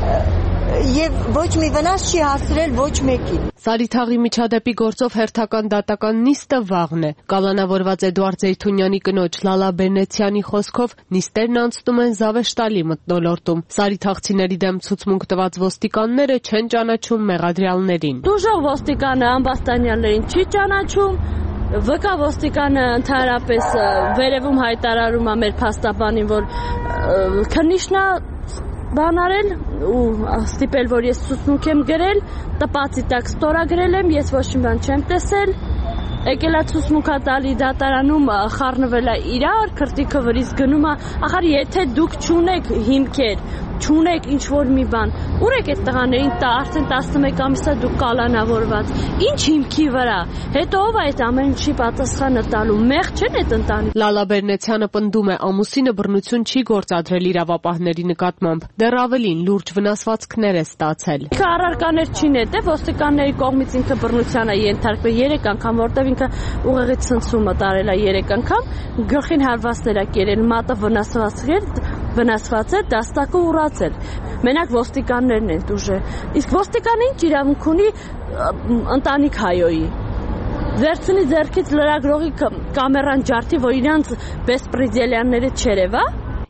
եւ ոչ մի վնաս չի հասցրել ոչ մեկին։ Սարիթաղի միջադեպի գործով հերթական դատական նիստը վաղն է։ Կալանավորված Էդուարդ Զեյթունյանի կնոջ Լալա Բերնեցյանի խոսքով նիստերն անցնում են զավեշտալի մթնոլորտում։ Սարիթաղցիների դեմ ցուցմունք տված ոստիկանները չեն ճանաչում մեղադրյալներին։ Դուժող ոստիկանը Ամբաստանյաններին չի ճանաչում, վկա ոստիկանը ընդհանրապես վերևում հայտարարում է մեր փաստաբանին, որ քննիչնա բան արել ու ստիպել, որ ես ցուցմունք եմ գրել, տպածի տակ ստորագրել եմ, ես ոչ մի բան չեմ տեսել, եկել է ցուցմունքա տալի դատարանում խառնվել է իրար, քրտիկը վրից գնում է, ախր եթե դուք չունեք հիմքեր, չունեք ինչ որ մի բան, ուր եք այդ տղաներին տա, արդեն տասնմեկ ամիս է դուք կալանավորված, ինչ հիմքի վրա, հետո ով է այդ ամեն ինչի պատասխանը տալու, մեղ չեն այդ ընտանիք։ Լալա Բերնեցյանը պնդում է, ամուսինը բռնություն չի գործադրել իրավապահների նկատմամբ, դեռ ավելին լուրջ վնասվածքներ է ստացել։ Ինքը առարկաներ չի նետել, ոստիկանների կողմից ինքը բռնության է ենթարկվել երեք անգամ, որտեղ ինքը ուղեղի ցնցումը տարել է երեք անգամ, գլխին հարվածներ է կերել, մատը վնասված է, վնասված է, դաստակը ուռացել։ Մենակ ոստիկաններն են դուժը։ Իսկ ոստիկանը ինչ իրավունք ունի ընտանիք հայոյի։ Վերցնի ձեռքից լրագրողի կամերան ջարդի, որ իրանց բեսպրեդելյանները չերևա։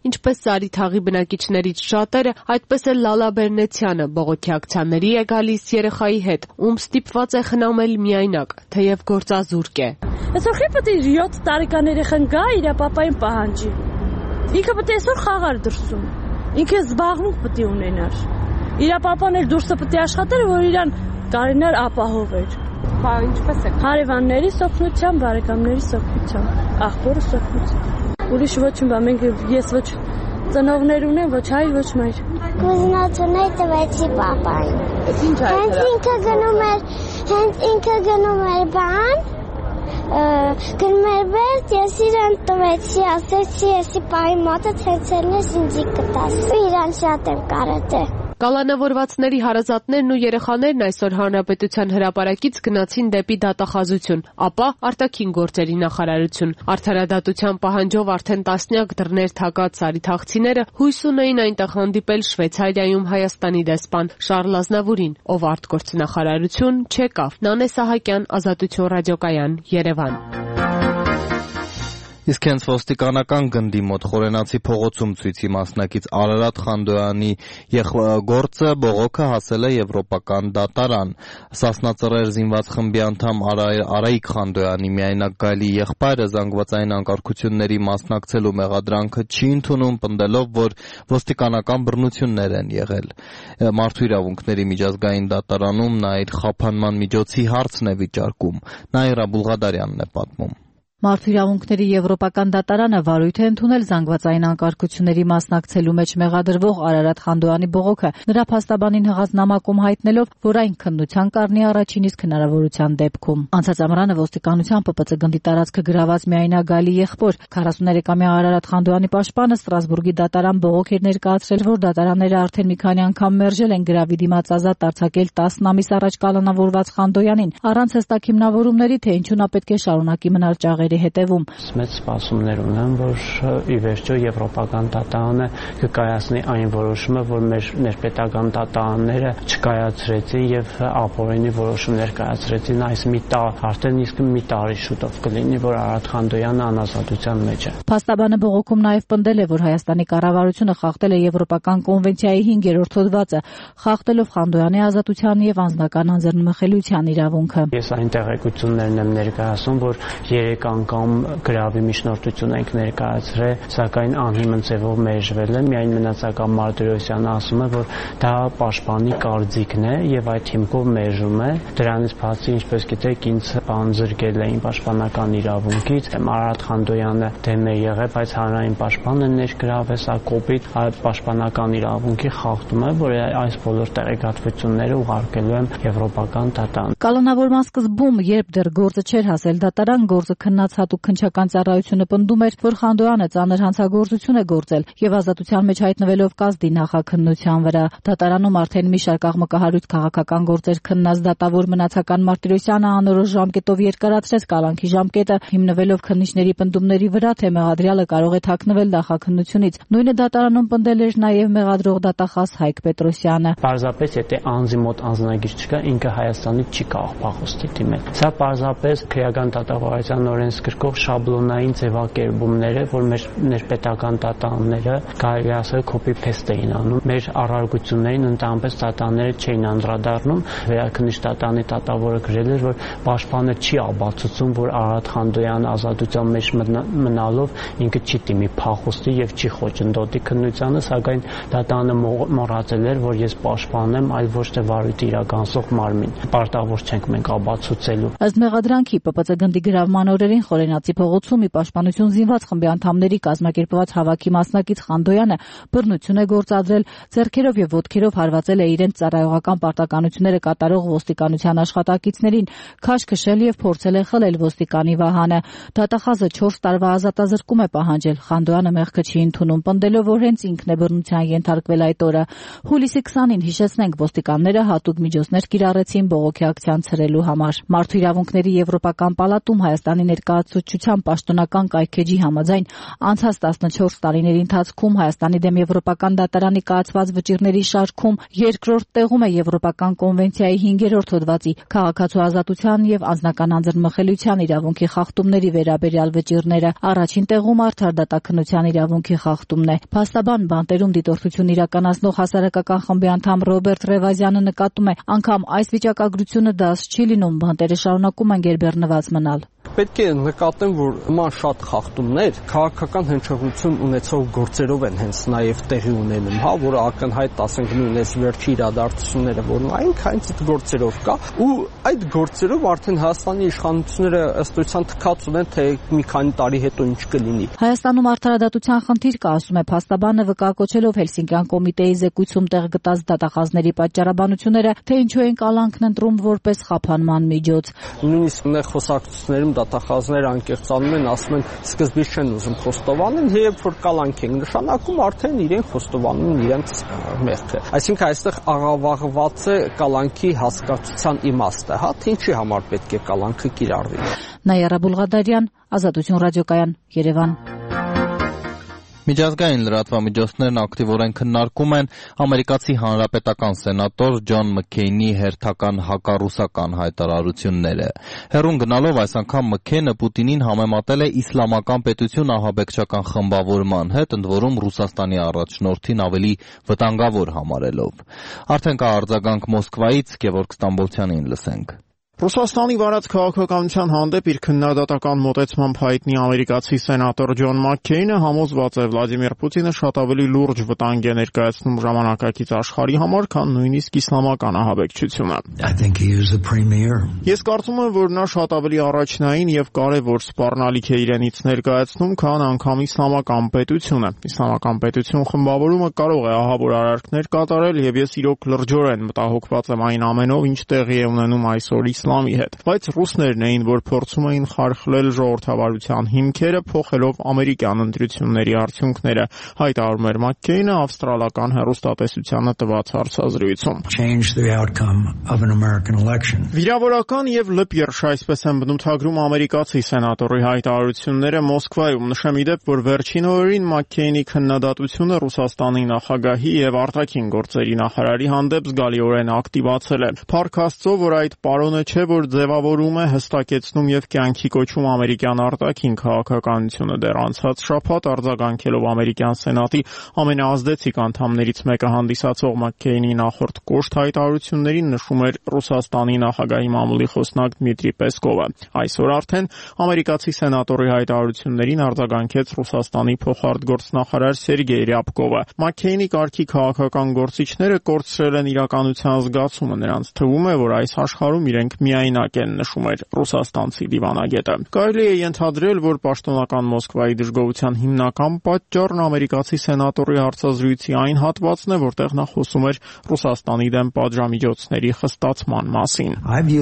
ինչպես Զարիթաղի բնակիչներից շատերը, այդպես էլ Լալա Բերնեցյանը բողոքի ակցիաների է գալիս երեխայի հետ, ում ստիպված է խնամել միայնակ, թեև գործազուրկ է։ Այսօր պետք է յոթ տարեկան երեխան գա իր պապային պահանջի։ Ինքը պետք է այսօր խաղար դրսում։ Ինքը զբաղմունք պետք է ունենար։ Իր պապան էլ դուրսը պետք է աշխատեր, որ իրան տարիներ ապահովեր։ Բա ինչպես է։ Հարևանների սոփնությամբ, բարեկամների սոփնությամբ, աղբորը սոփնությամբ։ Ուրիշ ոչինչ, բա մենք ես ոչ ծնողներ ունեմ, ոչ հայր, ոչ մայր։ Կուզնացուներ տվեցի պապային։ Էս ինչ է։ Հենց ինքը գնում էր, հենց ինքը գնում էր բան, գնում էր վեր, ես իրան տվեցի, ասեցի, եսի պայի մոտը ցեցելն ես ինձի կտաս։ Իրան շատ եմ կարոտել։ Կալանավորվածների հարազատներն ու երեխաներն այսօր Հանրապետության հրապարակից գնացին դեպի դատախազություն, ապա արտաքին գործերի նախարարություն։ Արդարադատության պահանջով արդեն տասնյակ դռներ թակած զարիթաղցիները հույս ունեին այնտեղ հանդիպել Շվեյցարիայում Հայաստանի դեսպան Շարլ Ազնավուրին, ով արտգործնախարարություն չեկավ։ Նանե Սահակյան, Ազատություն ռադիոկայան, Երևան։ Իսկ հենց ոստիկանական գնդի մոտ Խորենացի փողոցում ցույցի մասնակից Արարատ Խանդոյանի գործը բողոքը հասել է եվրոպական դատարան։ Սասնածռեր զինված խմբի անդամ Արայիկ Խանդոյանի միայնակ գայլի եղբայրը զանգվածային անկարգությունների մասնակցելու մեղադրանքը չի ընդունում, պնդելով, որ ոստիկանական բռնություններ են եղել։ Մարդու իրավունքների միջազգային դատարանում նա իր խափանման միջոցի հարցն է վիճարկում։ Նաիրա Բուլղադարյանն է պատմում։ Մարդու իրավունքների եվրոպական դատարանը վարույթ է ընդունել զանգվածային անկարգությունների մասնակցելու մեջ մեղադրվող Արարատ Խանդոյանի բողոքը, նրա փաստաբանին հղած նամակում հայտնելով, որ այն քննության կառնի առաջին իսկ հնարավորության դեպքում։ Անցած ամռանը ոստիկանության Պ Պ Ծ գնդի տարածքը գրաված միայնակ գայլի եղբոր քառասուներեքամյա Արարատ Խանդոյանի պաշտպանը Ստրասբուրգի դատարան բողոք էր ներկայացրել, որ դատարանները արդեն մի քանի անգամ մերժել են գրավի դիմաց ազատ արձակել տասն ամիս առաջ կալանավորված Խանդոյանին, առանց հստակ հիմնավորումների, թե ինչու նա պետք է շարունակի մնալ ճաղերի հետևում։ Մեծ սպասումներ ունեմ, որ ի վերջո եվրոպական դատարանը կկայացնի այն որոշումը, որ մեր ներպետական դատարանները չկայացրեցին եւ ապօրինի որոշումներ կայացրեցին, այս մի տար, արդեն իսկ մի տարի շուտով կլինի, որ Արարատ Խանդոյանը անազատության մեջ է։ Փաստաբանը բողոքում նաեւ պնդել է, որ Հայաստանի կառավարությունը խախտել է Եվրոպական կոնվենցիայի հինգերորդ հոդվածը, խախտելով Խանդոյանի ազատության եւ անձնական անձեռնմխելիության իրավունքը։ Ես այն տեղեկություններն եմ ներկայացնում, որ երեք անգամ գրավի միջնորդություն ենք ներկայացրել, սակայն անհիմն ձևով մերժվել է։ Միայն մնացական Մարտիրոսյանը ասում է, որ դա պաշտպանի կարծիքն է եւ այդ հիմքով մերժում է։ Դրանից բացի, ինչպես գիտեք, ինձ բանձրկել էին պաշտպանական իրավունքից։ Արարատ Խանդոյանը դեմ է եղել, բայց հանրային պաշտպանը ներգրավել, սա կոպիտ պաշտպանական իրավունքի խախտում է, որ այս բոլոր տեղեկատվությունները ուղարկելու եմ եվրոպական դատարան։ Կալանավորման սկզբում, երբ դեռ գործը չէր հասել դատարան, գործը քննած հատուկ քննչական ծառայությունը պնդում էր, որ Խանդոյանը ծանր հանցագործություն է գործել եւ ազատության մեջ հայտնվելով կազդի նախաքննության վրա։ Դատարանում արդեն մի շարք աղմկահարույց քաղաքական գործեր քննած դատավոր մնացական Մարտիրոսյանը անորոշ ժամկետով երկարացրեց կալանքի ժամկետը, հիմնվելով քննիչների պնդումների վրա, թե մեղադրյալը կարող է թաքնվել նախաքննությունից։ Նույնը դատարանում պնդել էր նաեւ մեղադրող դատախազ Հայկ Պետրոսյանը։ Պարզապես եթե անձի մոտ անձնագիր չկա, ինքը Հայաստանից չի կարող փախուստի դիմել։ Սա պարզապես քրեական դատավարության օրենսգրքով շաբլոնային ձևակերպումներ է, որ մեր ներպետական դատարանները կարելի ասել copy-paste էին անում։ Մեր առարգություններին ընդհանրապես դատարանները չէին անդրադառնում։ Վերաքննիչ դատարանի դատավորը գրել էր, որ պաշտպանը չի ապացուցում, որ Արարատ Խանդոյանը ազատության մեջ մնալով ինքը չի դիմի փախուստի եւ չի խոչընդոտի քննությանը, սակայն դատարանը մոռացել էր, որ ես պաշտպան եմ, այլ ոչ թե վարույթ իրականացող մարմին։ Պարտավոր չենք մենք ապացուցելու։ Ըստ մեղադրանքի Պ Պ Ծ գնդի գրավման օրերին Խորենացի փողոցում ի պաշտպանություն զինված խմբի անդամների կազմակերպված հավաքի մասնակից Խանդոյանը բռնություն է գործադրել, ձեռքերով եւ ոտքերով հարվածել է իրենց ծառայողական պարտականությունները կատարող ոստիկանության աշխատակիցներին, քաշ քշել եւ փորձել է խլել ոստիկանի վահանը։ Դատախազը չորս տարվա ազատազրկում է պահանջել։ Խանդոյանը մեղքը չի ընդունում, պնդելով, որ հենց ինքն է բռնության ենթարկվել այդ օրը։ Հուլիսի քսանին հիշեցնենք, ոստիկանները հատուկ միջոցներ կիրառեցին բողոքի ակցիան ցրելու համար։ Մարդու իրավունքների եվրոպական պալատում Հայաստանի ներկայ ներկայացուցչության պաշտոնական կայքեջի համաձայն անցած տասնչորս տարիների ընթացքում Հայաստանի դեմ Եվրոպական դատարանի կայացված վճիռների շարքում երկրորդ տեղում է Եվրոպական կոնվենցիայի հինգերորդ հոդվածի քաղաքացու ազատության եւ անձնական անձնմխելիության իրավունքի խախտումների վերաբերյալ վճիռները, առաջին տեղում արդար դատաքննության իրավունքի խախտումն է։ Փաստաբան բանտերում դիտորդություն իրականացնող հասարակական խմբի անդամ Ռոբերտ Ռևազյանը նկատում է, անգամ այս վիճակագրությունը դաս չի լինում, բանտերը շարունակում են գերբեռնված մնալ։ Պետք է նկատեմ, որ նման շատ խախտումներ քաղաքական հնչողություն ունեցող գործերով են հենց նաև տեղի ունենում, հա, որը ակնհայտ, ասենք, նույնպես վերջի իրադարձությունները, որ նայենք, հենց այդ գործերով կա, ու այդ գործերով արդեն Հայաստանի իշխանությունները ըստ էության թքած ունեն, թե մի քանի տարի հետո ինչ կլինի։ Հայաստանում արդարադատության խնդիր կա, ասում է փաստաբանը, վկայակոչելով Հելսինկյան կոմիտեի զեկույցում տեղ գտած դատախազների պատճառաբանությունները, թե ինչու են կալանքն ընտրում որպես խափանման միջոց։ Նույնիսկ նեղ խոսակցություններում դատախազներ անկեղծանում են, ասում են սկզբից չեն ուզում խոստովանել, երբ որ կալանք են նշանակում, արդեն իրեն խոստովանում են իրենց մեղքը։ Այսինքն այստեղ աղավաղված է կալանքի հասկացության իմաստը, հա, թե ինչի համար պետք է կալանքը կիրառվի։ Նայարա Բուլղադարյան, Ազատություն ռադիոկայան, Երևան։ Միջազգային լրատվամիջոցներն ակտիվորեն քննարկում են ամերիկացի հանրապետական սենատոր Ջոն Մքեյնի հերթական հակառուսական հայտարարությունները։ Հեռուն գնալով այս անգամ Մքեյնը Պուտինին համեմատել է իսլամական պետություն ահաբեկչական խմբավորման հետ, ընդ որում Ռուսաստանի առաջնորդին ավելի վտանգավոր համարելով։ Արդեն կա արձագանք Մոսկվայից, Գևորգ Ստամբոլցյանին լսենք։ Ռուսաստանի վարած քաղաքականության հանդեպ իր քննադատական մոտեցմամբ հայտնի ամերիկացի սենատոր Ջոն Մաքքեյնը համոզված է Վլադիմիր Պուտինը շատ ավելի լուրջ վտանգ է ներկայացնում ժամանակակից աշխարհի համար, քան նույնիսկ իսլամական ահաբեկչությունը։ Ես կարծում եմ, որ նա շատ ավելի առաջնային եւ կարեւոր սպառնալիք է իրենից ներկայացնում, քան անգամ իսլամական պետությունը։ Իսլամական պետություն խմբավորումը կարող է ահավոր արարքներ կատարել եւ ես իրոք լրջորեն մտահոգված եմ այն ամենով, ինչ տեղի է ունենում այսօր իսլամի հետ, բայց ռուսներն էին, որ փորձում էին խարխլել ժողովրդավարության հիմքերը, փոխելով ամերիկյան ընտրությունների արդյունքները, հայտարարում էր Մաքքեյնը ավստրալական հեռուստատեսությանը տված հարցազրույցում։ Վիրավորական եւ լպիրշ, այսպես են բնութագրում ամերիկացի սենատորի հայտարարությունները Մոսկվայում։ Նշեմ ի դեպ, որ վերջին օրերին Մաքքեյնի քննադատությունը Ռուսաստանի նախագահի եւ արտաքին գործերի նախարարի հանդեպ զգալիորեն ակտիվացել է։ Փառք Աստծո, որ այդ պարոնը չէ, որ ձևավորում է, հստակեցնում եւ կյանքի կոչում ամերիկյան արտաքին քաղաքականությունը։ Դեռ անցած շաբաթ արձագանքելով ամերիկյան սենատի ամենաազդեցիկ անդամներից մեկը հանդիսացող Մաքքեյնի նախորդ կոշտ հայտարարություններին նշում էր Ռուսաստանի նախագահի մամուլի խոսնակ Դմիտրի Պեսկովը։ Այսօր արդեն ամերիկացի սենատորի հայտարարություններին արձագանքեց Ռուսաստանի փոխարտգործնախարար Սերգեյ Ռյաբկովը։ Մաքքեյնի կարգի քաղաքական գործիչները կորցրել են իրականության զգացումը, նրանց թվում է, որ այս աշխարհում իրենք միայնակ են, նշում էր ռուսաստանցի դիվանագետը։ Կարելի է ենթադրել, որ պաշտոնական Մոսկվայի դժգոհության հիմնական պատճառն ամերիկացի սենատորի հարցազրույցի այն հատվածն է, որտեղ նա խոսում էր Ռուսաստանի դեմ պատժամիջոցների խստացման մասին։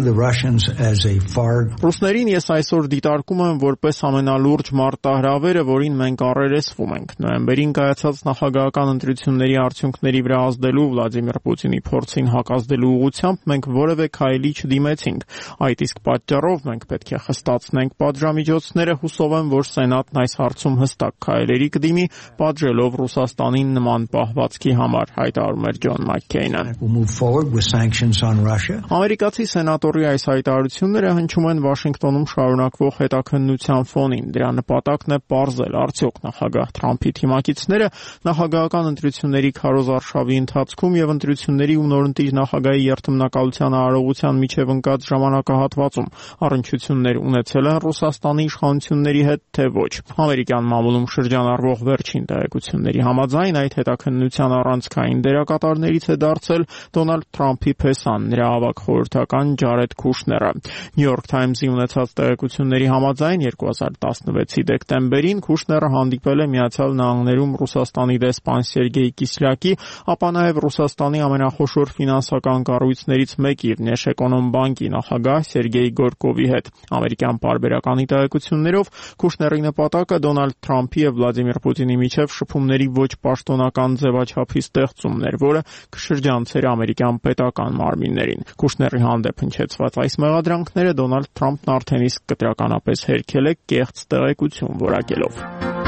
Ռուսներին ես այսօր դիտարկում եմ որպես ամենալուրջ մարտահրավերը, որին մենք առերեսվում ենք։ Նոյեմբերին կայացած նախագահական ընտրությունների արդյունքների վրա ազդելու Վլադիմիր Պուտինի փորձին հակազդելու ուղղությամբ մենք որևէ քայլի չդիմեցինք։ Այդ իսկ պատճառով մենք պետք է խստացնենք պատժամիջոցները, հուսով եմ, որ Սենատն այս հարցում հստակ քայլերի կդիմի, պատժելով Ռուսաստանին նման պահվածքի համար, հայտարարում էր Ջոն Մաքքեյնը։ Ամերիկացի սենատորի այս հայտարարությունները հնչում են Վաշինգտոնում շարունակվող հետաքննության ֆոնին։ Դրա նպատակն է պարզել, արդյոք նախագահ Թրամփի թիմակիցները նախագահական ընտրությունների քարոզարշավի ընթացքում եւ ընտրությունների ու նորընտիր նախագահի երթմնակալության արարողության միջև ընկած ժամանակահատվածում առնչություններ ունեցել են Ռուսաստանի իշխանությունների հետ, թե ոչ։ Ամերիկյան մամուլում շրջանառվող վերջին տեղեկությունների համաձայն այդ հետաքննության առանցքային դերակատարներից է դարձել Դոնալդ Թրամփի փեսան, նրա ավագ խորհրդական Ջարեդ Քուշները։ Նյու Յորք Թայմզի ունեցած տեղեկությունների համաձայն երկու հազար տասնվեցի դեկտեմբերին Քուշները հանդիպել է Միացյալ Նահանգներում Ռուսաստանի դեսպան Սերգեյ Կիսլյակի, ապա նաև Ռուսաստանի ամենախոշոր ֆինանսական կառույցներից մեկի Վնեշէկոնոմբանկի նախագահ Սերգեյ Գորկովի հետ։ Ամերիկյան պարբերականի տեղեկություններով Քուշների նպատակը Դոնալդ Թրամփի եւ Վլադիմիր Պուտինի միջև շփումների ոչ պաշտոնական ձևաչափի ստեղծումն էր, որը կշրջանցեր ամերիկյան պետական մարմիններին։ Քուշների հանդեպ հնչեցված այս մեղադրանքները Դոնալդ Թրամփն արդեն իսկ կտրականապես հերքել է կեղծ տեղեկություն որակելով։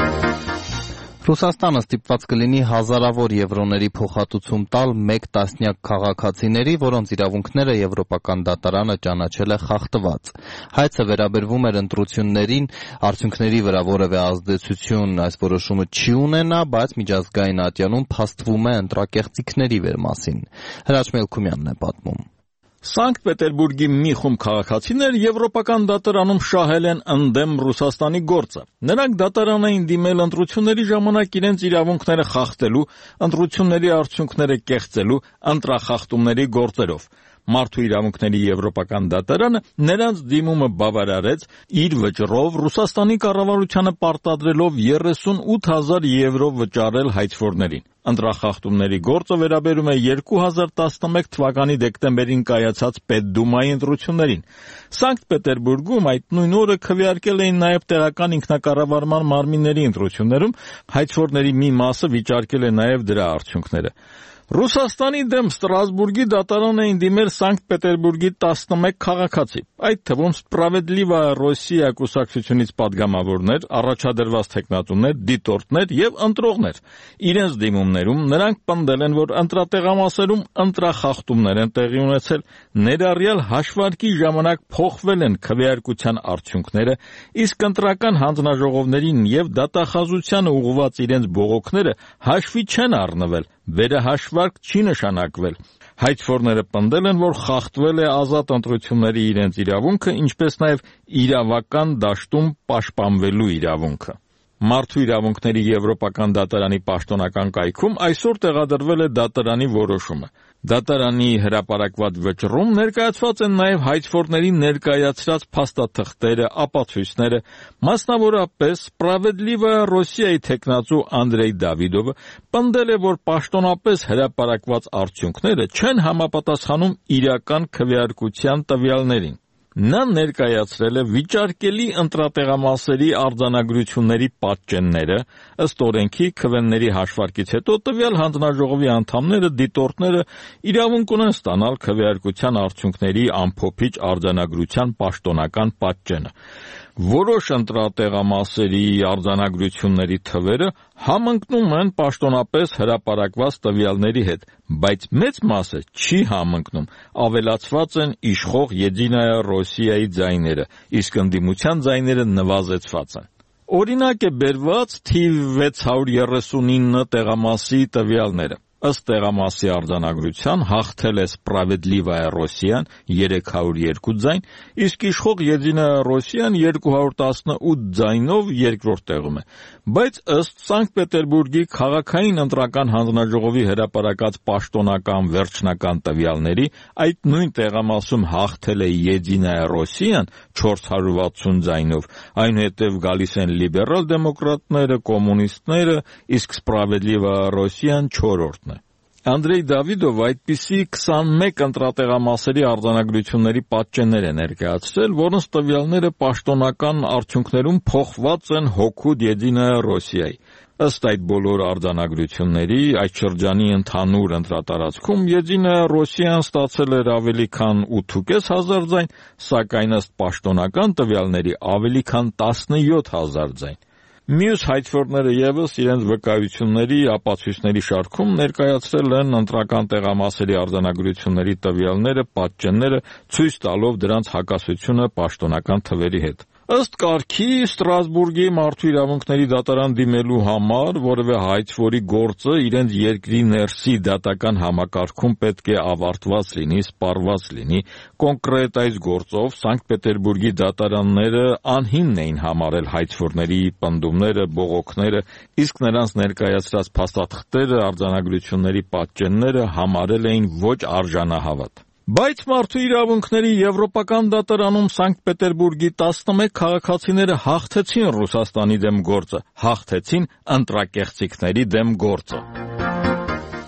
Ռուսաստանը ստիպված կլինի հազարավոր եվրոների փոխհատուցում տալ մեկ տասնյակ քաղաքացիների, որոնց իրավունքները Եվրոպական դատարանը ճանաչել է խախտված։ Հայցը վերաբերվում էր ընտրություններին, արդյունքների վրա որևէ ազդեցություն այս որոշումը չի ունենա, բայց միջազգային ատյանում փաստվում է ընտրակեղծիքների վերմասին։ Հրաչ Մելքումյանն է պատմում։ Սանկտ Պետերբուրգի մի խումբ քաղաքացիներ Եվրոպական դատարանում շահել են ընդդեմ Ռուսաստանի գործը։ Նրանք դատարան էին դիմել ընտրությունների ժամանակ իրենց իրավունքները խախտելու, ընտրությունների արդյունքները կեղծելու, ընտրախախտումների գործերով։ Մարդու իրավունքների Եվրոպական դատարանը նրանց դիմումը բավարարեց, իր վճռով Ռուսաստանի կառավարությանը պարտադրելով երեսունութ հազար եվրո վճարել հայցվորներին։ Ընտրախախտումների գործը վերաբերում է երկու հազար տասնմեկ թվականի դեկտեմբերին կայացած Պետդումայի ընտրություններին։ Սանկտ Պետերբուրգում այդ նույն օրը քվեարկել էին նաև տեղական ինքնակառավարման մարմինների ընտրություններում, հայցվորների մի մասը վիճարկել է նաև դրա արդյունքները։ Ռուսաստանի դեմ Ստրասբուրգի դատարան էին դիմել Սանկտ Պետերբուրգի տասնմեկ քաղաքացի, այդ թվում Սպրավեդլիվայա Ռոսիա կուսակցությունից падգամավորներ, առաջադրված թեկնածուներ, դիտորդներ եւ ընտրողներ։ Իրենց դիմումներում նրանք պնդել են, որ ընտրատեղամասերում ընտրախախտումներ են տեղի ունեցել, ներառյալ հաշվարկի ժամանակ փոխվել են քվեարկության արդյունքները, իսկ ընտրական հանձնաժողովներին եւ դատախազությանը ուղղված իրենց բողոքները հաշվի չեն առնվել։ Վերահաշվարկ չի նշանակվել։ Հայցվորները պնդել են, որ խախտվել է ազատ ընտրությունների իրենց իրավունքը, ինչպես նաև իրավական դաշտում պաշտպանվելու իրավունքը։ Մարդու իրավունքների Եվրոպական դատարանի պաշտոնական կայքում այսօր տեղադրվել է դատարանի որոշումը։ Դատարանի հրապարակված վճռում ներկայացված են նաև հայցվորների ներկայացրած փաստաթղթերը, ապացույցները, մասնավորապես Սպրավեդլիվայա Ռոսիայի թեկնածու Անդրեյ Դավիդովը պնդել է, որ պաշտոնապես հրապարակված արդյունքները չեն համապատասխանում իրական քվեարկության տվյալներին։ Նա ներկայացրել է վիճարկելի ընտրատեղամասերի արձանագրությունների պատճենները, ըստ օրենքի քվեների հաշվարկից հետո տվյալ հանձնաժողովի անդամները, դիտորդները իրավունք ունեն ստանալ քվեարկության արդյունքների ամփոփիչ արձանագրության պաշտոնական պատճենը։ Որոշ ընտրատեղամասերի արձանագրությունների թվերը համընկնում են պաշտոնապես հրապարակված տվյալների հետ, բայց մեծ մասը չի համընկնում, ավելացված են իշխող Եդինայա Ռոսիայի ձայները, իսկ ընդդիմության ձայները նվազեցված են։ Օրինակ է բերված թիվ վեց հարյուր երեսունինը տեղամասի տվյալները։ Ըստ տեղամասի արձանագրության հաղթել է Սպրավեդլիվայա Ռոսիան երեք հարյուր երկու ձայն, իսկ իշխող Եդինայա Ռոսիան երկու հարյուր տասնութ ձայնով երկրորդ տեղում է։ Բայց ըստ Սանկտ Պետերբուրգի քաղաքային ընտրական հանձնաժողովի հրապարակած պաշտոնական վերջնական տվյալների, այդ նույն տեղամասում հաղթել է Եդինայա Ռոսիան չորս հարյուր վաթսուն ձայնով, այնուհետև գալիս են լիբերալ դեմոկրատները, կոմունիստները, իսկ Սպրավեդլիվայա Ռոսիան չորրորդն է։ Անդրեյ Դավիդովը այդպիսի քսանմեկ ընտրատեղամասերի արձանագրությունների պատճեններ է ներկայացրել, որոնց տվյալները պաշտոնական արդյունքներում փոխված են հօգուտ Եդինայա Ռոսիայի։ Ըստ այդ բոլոր արձանագրությունների, այդ շրջանի ընդհանուր ընտրատարածքում Եդինայա Ռոսիան ստացել էր ավելի քան ութ հազար պասնյոթ ձայն, սակայն ըստ պաշտոնական տվյալների ավելի քան տասնյոթ հազար ձայն։ Մյուս հայցվորները ևս իրենց վկայությունների, ապացույցների շարքում ներկայացրել են ընտրական տեղամասերի արձանագրությունների տվյալները, պատճենները, ցույց տալով դրանց հակասությունը պաշտոնական թվերի հետ։ Ըստ կարգի Ստրասբուրգի մարդու իրավունքների դատարան դիմելու համար որևէ հայցվորի գործը իրենց երկրի ներսի դատական համակարգում պետք է ավարտված լինի, սպառված լինի։ Կոնկրետ այս գործով Սանկտ Պետերբուրգի դատարանները անհիմն էին համարել հայցվորների պնդումները, բողոքները, իսկ նրանց ներկայացրած փաստաթղթերը, արձանագրությունների պատճենները համարել էին ոչ արժանահավատ։ Բայց մարդու իրավունքների Եվրոպական դատարանում Սանկտ Պետերբուրգի տասնմեկ քաղաքացիները հաղթեցին Ռուսաստանի դեմ գործը, հաղթեցին ընտրակեղծիքների դեմ գործը։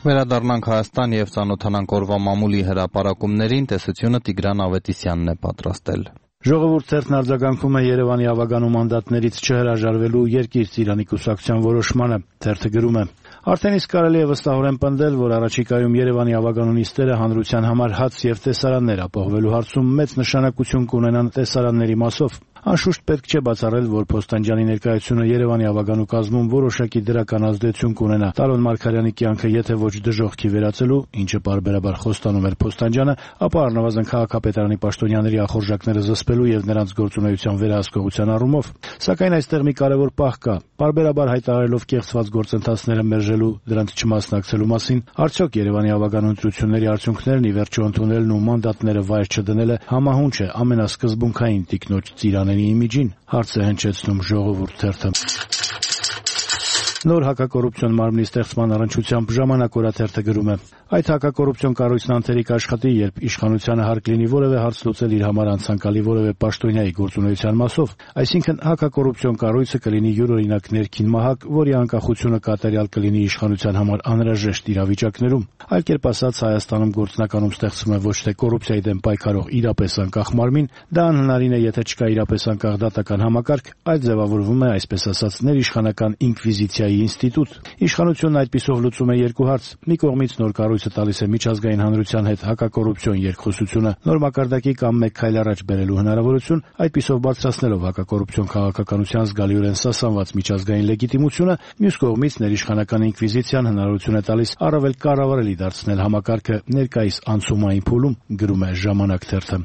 Վերադառնանք Հայաստան եւ ծանոթանանք օրվա մամուլի հրապարակումներին, տեսությունը Տիգրան Ավետիսյանն է պատրաստել։ Ժողովուրդ ցերտն արձագանքում է Երևանի ավագանու մանդատներից չհրաժարվելու երկիր ծիրանի կուսակցության որոշմանը։ Թերթը գրում է. Արդեն իսկ կարելի է վստահորեն պնդել, որ առաջիկայում Երևանի ավագանու նիստերը հանրության համար հաց եւ տեսարաններ ապահովելու հարցում մեծ նշանակություն կունենան տեսարանների մասով։ Անշուշտ պետք չէ բացառել, որ Փոստանջյանի ներկայությունը Երևանի ավագանու կազմում որոշակի դրական ազդեցություն կունենա Տարոն Մարգարյանի կյանքը եթե ոչ դժոխքի վերածելու, ինչը պարբերաբար խոստանում էր Փոստանջյանը, ապա առնվազն քաղաքապետարանի պաշտոնյաների ախորժակները զսպելու եւ նրանց գործունեության վերահսկողության առումով։ Սակայն այստեղ մի կարևոր պահ կա. պարբերաբար հայտարարելով կեղծված գործընթացները մերժելու, դրանց չմասնակցելու մասին, արդյոք Երևանի ավագանու ընտրությունների արդյունքներն ի վերջո ընդունելն ու մանդատները վայր չդնելը համահունչ է ամենասկզբունքային տիկնոջ ծիրաների իմիջին, հարց է հնչեցնում Ժողովուրդ թերթը։ Նոր հակակոռուպցիոն մարմնի ստեղծման առնչությամբ Ժամանակ օրաթերթը գրում է. Այդ հակակոռուպցիոն կառույցն անթերիկ աշխատի, երբ իշխանությանը հարկ լինի որևէ հարց լուծել իր համար անցանկալի որևէ պաշտոնյայի գործունեության մասով, այսինքն հակակոռուպցիոն կառույցը կլինի յուրօրինակ ներքին մահակ, որի անկախությունը կատարյալ կլինի իշխանության համար անհրաժեշտ իրավիճակներում։ Այլ կերպ ասած, Հայաստանում գործնականում ստեղծվում է ոչ թե կոռուպցիայի դեմ պայքարող իրապես անկախ մարմին, դա անհնարին է, եթե չկա իրապես անկախ դատական համակարգ, այլ ձևավորվում է, այսպես ասած, ներիշխանական ինկվիզիցիայի ինստիտուտ։ Իշխանությունն այդպիսով լուծում է երկու հարց. մի կողմից նոր կառույցը տալիս է միջազգային հանրության հետ հակակոռուպցիոն երկխոսությունը նոր մակարդակի կամ մեկ քայլ առաջ բերելու հնարավորություն, այդպիսով բարձրացնելով հակակոռուպցիոն քաղաքականության զգալիորեն սասանված միջազգային լեգիտիմությունը, մյուս կողմից ներիշխանական ինկվիզիցիան հնարավորություն է տալիս առավել կառավարելի դարձնել համակարգը ներկայիս անցումային փուլում, գրում է Ժամանակ թերթը։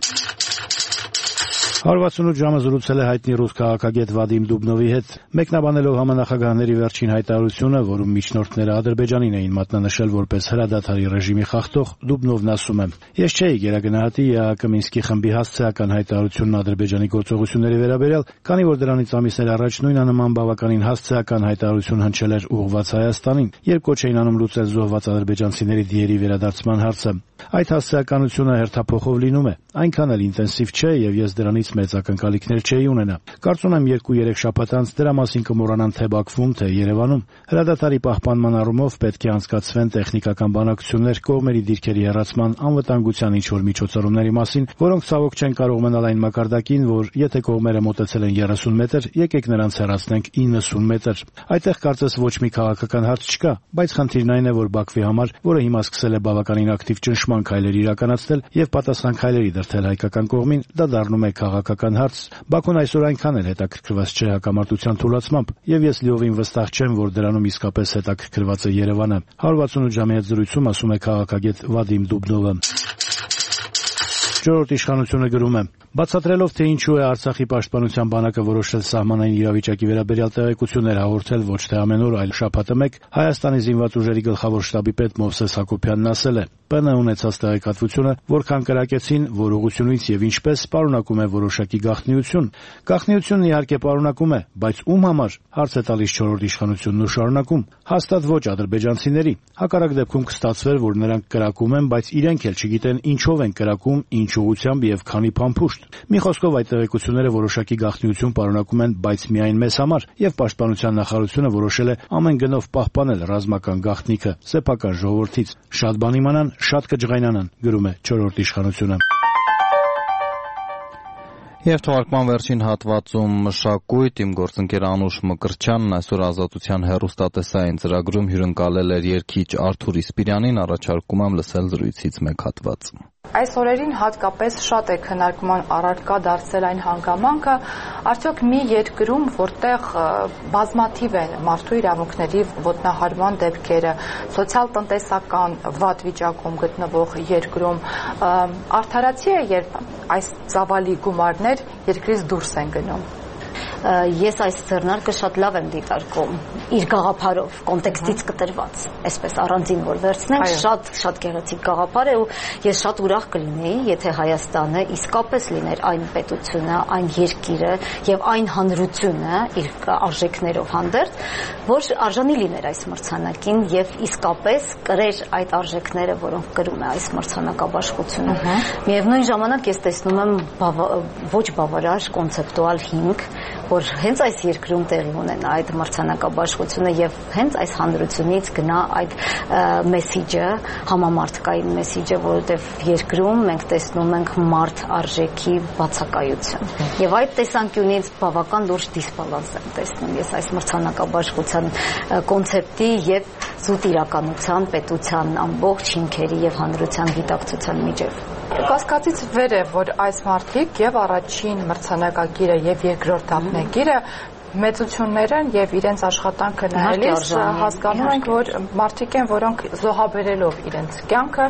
հարյուր վաթսունութ ժամը զրուցել է հայտնի ռուս քաղաքագետ Վադիմ Դուբնովի հետ, մեկնաբանելով համանախագահների վերջին հայտարարությունը, որում միջնորդները Ադրբեջանին էին մատնանշել որպես հրադադարի ռեժիմի խախտող, Դուբնովն ասում է. Ես չէի գերագնահատի ԵԱՀԿ Մինսկի խմբի հասցեական հայտարարությունն Ադրբեջանի գործողությունների վերաբերյալ, քանի որ դրանից ամիսներ առաջ նույնանման բավականին հասցեական հայտարարություն հնչել էր ուղղված Հայաստանին, երբ կոչ էին անում լուծել զոհված ադրբեջանցիների դիերի վերադարձման հարցը։ Այդ հասցեականությունը հերթափոխով լինում է, այնքան էլ ինտենսիվ չէ եւ ես դրանից մեծ ակնկալիքներ չէի ունենա։ Կարծում եմ երկու-երեք շաբաթ անց դրա մասին կմոռանան թե Բաքվում, թե Երևանում։ Հրադադարի պահպանման առումով պետք է անցկացվեն տեխնիկական բանակցություններ կողմերի դիրքերի հեռացման, անվտանգության ինչ-որ միջոցառումների մասին, որոնք ցավոք չեն կարող մնալ այն մակարդակին, որ եթե կողմերը մոտեցել են երեսուն մետր, եկեք նրանց հեռացնենք իննսուն մետր։ Այդտեղ կարծես ոչ մի քաղաքական հարց չկա, բայց խնդիրն այն է, որ Բաքվի համար, որը հիմա սկսել է բավականին ակտիվ ճնշման քայլեր իրականացնել եւ պատասխան քայլերի դրդել հայկական կողմին, դա դառնում է քաղաքական հարց։ Բաքուն այսօր այնքան էլ հետաքրքրված չէ հակամարտության թուլացմամբ, եւ ես լիովին վստահ չեմ, որ դրանում իսկապես հետաքրքրված է Երևանը։ հարյուր վաթսունութ ժամի հետ զրույցում ասում է քաղաքագետ Վադիմ Դուբնովը։ Չորրորդ իշխանությունը գրում է. Բացատրելով, թե ինչու է Արցախի պաշտպանության բանակը որոշել սահմանային իրավիճակի վերաբերյալ տեղեկություններ հաղորդել ոչ թե ամեն օր, այլ շաբաթը մեկ, Հայաստանի զինված ուժերի գլխավոր շտաբի պետ Մովսես Հակոբյանն ասել է. ՊՆ ունեցած տեղեկատվությունը, որքան կրակեցին, որ ուղղությունից եւ ինչպես պարունակում է որոշակի գաղտնիություն։ Գաղտնիությունն իհարկե պարունակում է, բայց ում համար, հարց է տալիս չորրորդ իշխանությունն ու շարունակում։ Հաստատ ոչ ադրբեջանցիների։ Հակառակ դեպքում կստացվեր, որ նրանք կրակում են, բայց իրենք էլ չգիտեն ինչով են կրակում, ինչ ուղղությամբ եւ քանի փամփուշտ։ Մի խոսքով այդ տեղեկությունները որոշակի գաղտնիություն պարունակում են, բայց միայն մեզ համար, եւ պաշտպանության նախարարությունը որոշել է ամեն գնով պահպանել ռազմական գաղտնիքը սեփական ժողովրդից։ Շատ բան իմանան, շատ կջղայնանան, գրում է չորրորդ իշխանությունը։ Եվ թողարկման վերջին հատվածում մշակույթ, իմ գործընկեր Անուշ Մկրտչյանն այսօր Ազատության հեռուստատեսային ծրագրում հյուրընկալել էր երգիչ Արթուր Իսպիրյանին, առաջարկում եմ լսել զրույցից մեկ հատված։ Այս օրերին հատկապես շատ է քննարկման առարկա դարձել այն հանգամանքը, արդյոք մի երկրում, որտեղ բազմաթիվ են մարդու իրավունքների ոտնահարման դեպքերը, սոցիալ-տնտեսական վատ վիճակում գտնվող երկրում, արդարացի է, երբ այս ծավալի գումարներ երկրից դուրս են գնում։ Ես այս ձեռնարկը շատ լավ եմ դիտարկում իր գաղափարով, կոնտեքստից կտրված, այսպես առանձին որ վերցնենք, շատ շատ գեղեցիկ գաղափար է ու ես շատ ուրախ կլինեի, եթե Հայաստանը իսկապես լիներ այն պետությունը, այն երկիրը եւ այն հանրությունը իր արժեքներով հանդերձ, որ արժանի լիներ այս մրցանակին եւ իսկապես կրեր այդ արժեքները, որոնք կրում է այս մրցանակաբաշխությունը։ Միևնույն ժամանակ ես տեսնում եմ ոչ բավարար կոնցեպտուալ հիմք որ հենց այս երկրում տեղի ունենա այդ մրցանակաբաշխությունը եւ հենց այս հանրությունից գնա այդ մեսիջը, համամարտկային մեսիջը, որովհետեւ երկրում մենք տեսնում ենք մարդ արժեքի բացակայություն։ Եվ այդ տեսանկյունից բավական լուրջ դիսբալանս եմ տեսնում ես այս մրցանակաբաշխության կոնցեպտի եւ զուտ իրականության, պետության ամբողջ հիմքերի եւ հանրության գիտակցության միջեւ։ Կասկածից վեր է, որ այս մարդիկ եւ առաջին մրցանակագիրը եւ երկրորդ դափնեկիրը մեծություններ են եւ իրենց աշխատանքը նայելիս հասկանում ենք, որ մարդիկ են, որոնք զոհաբերելով իրենց կյանքը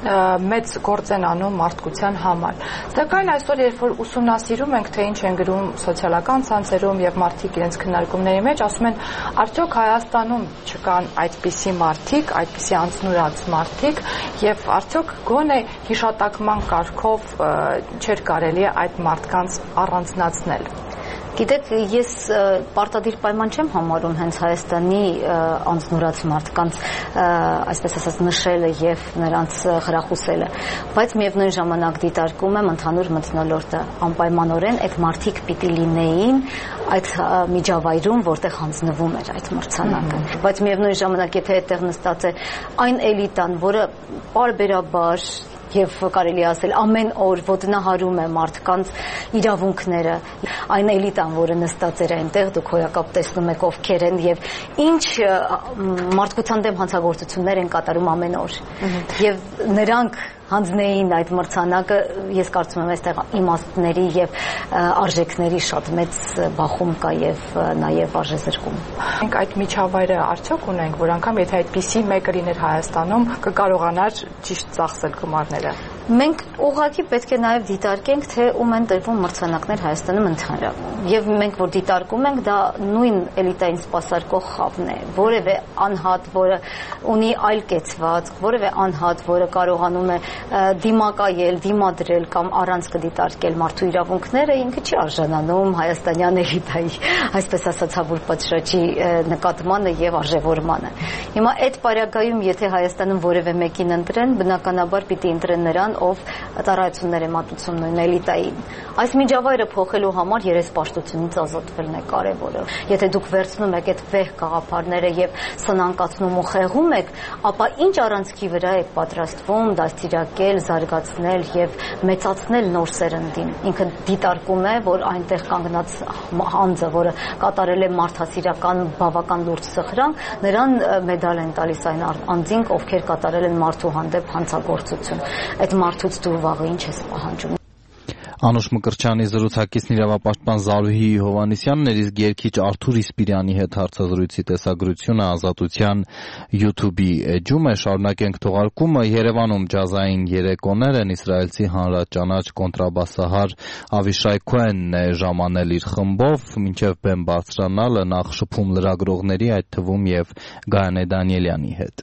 մեծ գործ են անում մարդկության համար։ Սակայն այսօր, երբ որ ուսումնասիրում ենք, թե ինչ են գրում սոցիալական ցանցերում եւ մարդիկ իրենց քննարկումների մեջ, ասում են, արդյոք Հայաստանում չկան այդպիսի մարդիկ, այդպիսի անձնուրաց մարդիկ եւ արդյոք գոնե հիշատակման կարգով չէր կարելի այդ մարդկանց առանձնացնել։ Գիտեք, ես պարտադիր պայման չեմ համարում հենց Հայաստանի անձնուրաց մարդկանց, այսպես ասած, նշելը եւ նրանց խրախուսելը, բայց միևնույն ժամանակ դիտարկում եմ ընդհանուր մթնոլորտը, անպայմանորեն այդ մարդիկ պիտի լինեին այդ միջավայրում, որտեղ հանձնվում էր այդ մրցանակը, բայց միևնույն ժամանակ եթե այդտեղ նստած է այն էլիտան, որը պարբերաբար եւ կարելի ասել ամեն օր ոտնահարում է մարդկանց իրավունքները, այն էլիտան, որը նստած էր այնտեղ, դուք հոյակապ տեսնում եք ովքեր են եւ ինչ մարդկության դեմ հանցագործություններ են կատարում ամեն օր։ Եվ նրանք հանձնեին այդ մրցանակը, ես կարծում եմ այստեղ իմաստների եւ արժեքների շատ մեծ բախում կա եւ նաեւ արժեզրկում։ Մենք այդ միջավայրը արդյոք ունենք, որ անգամ եթե այդպիսի մեկը լիներ Հայաստանում, կկարողանար ճիշտ ծախսել գումարները։ Մենք ուղղակի պետք է նաեւ դիտարկենք, թե ում են տրվում մրցանակներ Հայաստանում ընդհանրապես։ Եվ մենք որ դիտարկում ենք, դա նույն էլիտային սպասարկող խավն է, որևէ անհատ, որը ունի այլ կեցվածք, որևէ անհատ, որը կարողանում է դիմակայել, դիմադրել կամ առանց կդիտարկել մարդու իրավունքները, ինքը չի արժանանում հայաստանյան էլիտայի, այսպես ասած, հավուր պատշաճի նկատմանը եւ արժևորմանը։ Հիմա այդ պարագայում, եթե Հայաստանում որևէ մեկին ընտրեն, բնականաբար պիտի ընտրեն նրան, ով ծառայություններ է մատուցում նույն էլիտային։ Այս միջավայրը փոխելու համար երեսպաշտությունից ազատվելն է կարևորը։ Եթե դուք վերցնում եք այդ վեհ գաղափարները եւ սնանկացնում ու խեղում եք, ապա ինչ առանցքի վրա եք պատրաստվում դաստիարակել, զարգացնել եւ մեծացնել նոր սերնդին։ Ինքը դիտարկում է, որ այնտեղ կանգնած անձը, որը կատարել է մարդասիրական բավական լուրջ սխրանք, նրան մեդալ են տալիս այն անձինք, ովքեր կատարել են մարդու հանդեպ հանցագործություն։ Այդ մարդուց դու վաղը ինչ ես պահանջում։ Անուշ Մկրտչյանի զրուցակիցն իրավապաշտպան Զարուհի Հովհաննիսյանն էր, իսկ երգիչ Արթուր Իսպիրյանի հետ հարցազրույցի տեսագրությունը Ազատության YouTube-ի էջում է։ Շարունակենք թողարկումը։ Երևանում ջազային երեկոներ են, իսրայելցի հանրաճանաչ կոնտրաբասահար Ավիշայ Քոենն է ժամանել իր խմբով, մինչև բեմ բարձրանալը նախ շփում լրագրողների, այդ թվում եւ Գայանե Դանիելյանի հետ։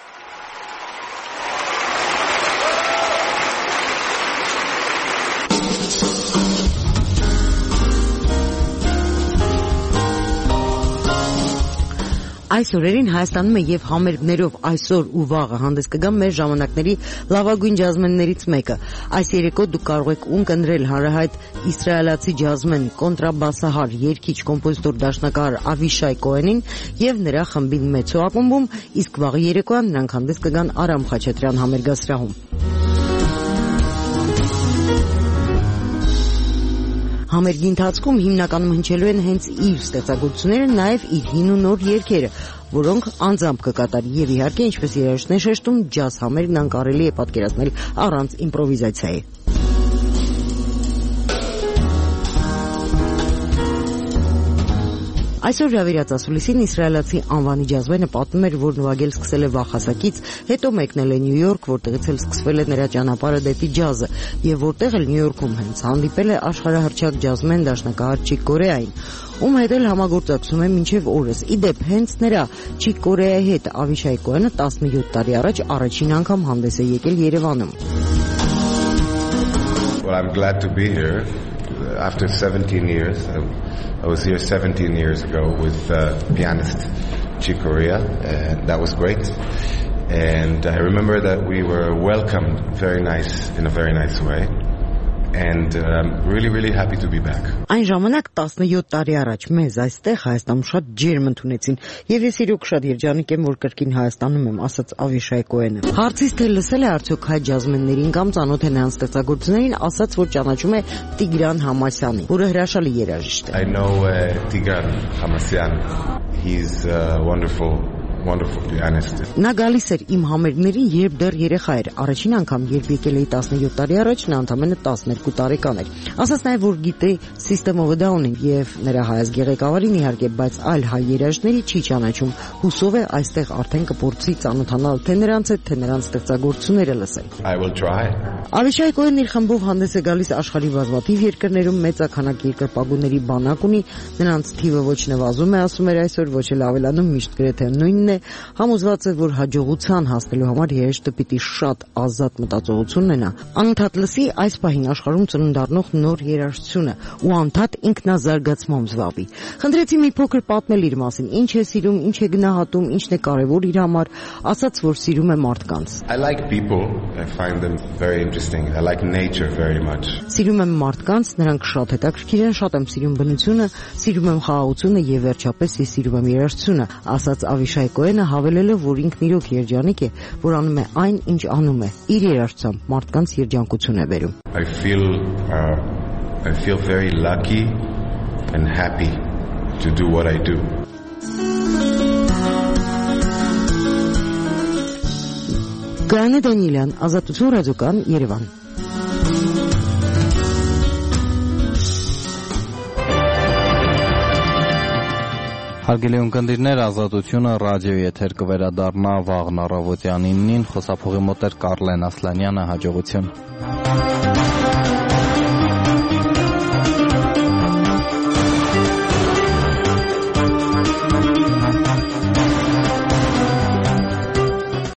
Այս օրերին Հայաստանում է եւ համերգներով այսօր ու վաղը հանդես կգան մեր ժամանակների լավագույն ջազմեններից մեկը։ Այս երեկո դուք կարող եք ունկնդրել հանրահայտ իսրայելացի ջազմեն կոնտրաբասահար, երգիչ, կոմպոզիտոր, դաշնակահար Ավիշայ Քոենին եւ նրա խմբին Մեծո ակումբում, իսկ վաղը երեկոյան նրանք հանդես կգան Արամ Խաչատրյան համերգասրահում։ Համերգի ընթացքում հիմնականում հնչելու են հենց իր ստեղծագործությունները, նաև իր հին ու նոր երգերը, որոնք անձամբ կկատարի եւ իհարկե, ինչպես երաժիշտն է շեշտում, ջազ համերգն անկարելի է պատկերացնել առանց իմպրովիզացիայի։ Այսօր հյավիրած ասուլիսին իսրայելացի անվանի ջազմենը պատմում էր, որ նվագել սկսել է վաղ հասակից, հետո մեկնել է Նյու Յորք, որտեղից էլ սկսվել է նրա ճանապարհը դեպի ջազը, եւ որտեղ էլ Նյու Յորքում հենց հանդիպել է աշխարհահռչակ ջազմեն դաշնակահար Չիկ Կորեային, ում հետ էլ համագործակցում է մինչև օրս։ Իդեպ հենց նրա Չիկ Կորեայի հետ Ավիշայ Քոենը տասնյոթ տարի առաջ առաջին անգամ հանդես է եկել Երևանում։ Well, I'm glad to be here. After seventeen years, I was here seventeen years ago with uh, pianist Chick Corea, and that was great. And I remember that we were welcomed very nice, in a very nice way. and I'm really really happy to be back. Այն ժամանակ տասնյոթ տարի առաջ մեզ այստեղ Հայաստանում շատ ջերմ ընդունեցին եւ ես իրոք շատ երջանիկ եմ որ կրկին Հայաստանում եմ, ասաց Ավիշայ Կոենը։ Հարցից թե լսել է արդյոք հայ ջազմեններին կամ ծանոթ է նրանց ստեղծագործություններին, ասաց որ ճանաչում է Տիգրան Համասյանին, որը հրաշալի երաժիշտ է։ I know uh, Tigran Hamasyan. He's uh, wonderful. Wonderful pianist. Նա գալիս էր իմ համերգներին, երբ դեռ երեխա էր։ Առաջին անգամ, երբ եկել էի տասնյոթ տարի առաջ, նա ընդամենը տասներկու տարեկան էր։ Ասաց նաև, որ գիտե System of a Down-ին եւ նրա հայազգի ղեկավարին իհարկե, բայց այլ հայ երաժիշտների չի ճանաչում։ Հուսով է այստեղ արդեն կփորձի ծանոթանալ թե նրանց հետ, թե նրանց ստեղծագործությունները լսել։ I will try. Ավիշայ Կոենն իր խմբով հանդես է գալիս աշխարհի բազմաթիվ երկրներում, մեծականակ երկրպագուների բանակ ունի, նրանց թիվը ոչ նվազում է, ասում էր այսօր, ոչ էլ ավելանում, միշտ գրեթե նույնն է, համոզված է, որ հաջողության հասնելու համար երեշտը պիտի շատ ազատ մտածողություն ունենա, անընդհատ լսի այս պահին աշխարհում ծնունդ առնող նոր երաժշտությունը ու անընդհատ ինքնազարգացմամբ զբաղվի։ Խնդրեցի մի փոքր պատմել իր մասին, ինչ է սիրում, ինչ է գնահատում, ինչն է կարևոր իր համար, ասաց, որ սիրում է մարդկանց։ I like people. I find them very interesting. I like nature very much. Սիրում եմ մարդկանց, նրանք շատ հետաքրքիր են, շատ եմ սիրում բնությունը, սիրում եմ խաղաղությունը եւ վերջապես ես սիրում եմ երաժշտությունը, ասաց Ավիշայ Կոենը, հավելելով, որ ինքն իրոք երջանիկ է, որ անում է այն, ինչ անում է, իր երաժշտությամբ մարդկանց երջանկություն է բերում։ I feel uh, I feel very lucky and happy to do what I do. Գայանե Դանիելյան, Ազատություն ռադիոկան, Երևան։ Հարգելի ունկնդիրներ, Ազատությունը ռադիոյի եթեր կվերադառնա վաղն առավոտյան իննին, խոսափողի մոտ էր Կարլեն Ասլանյանը, հաջողություն։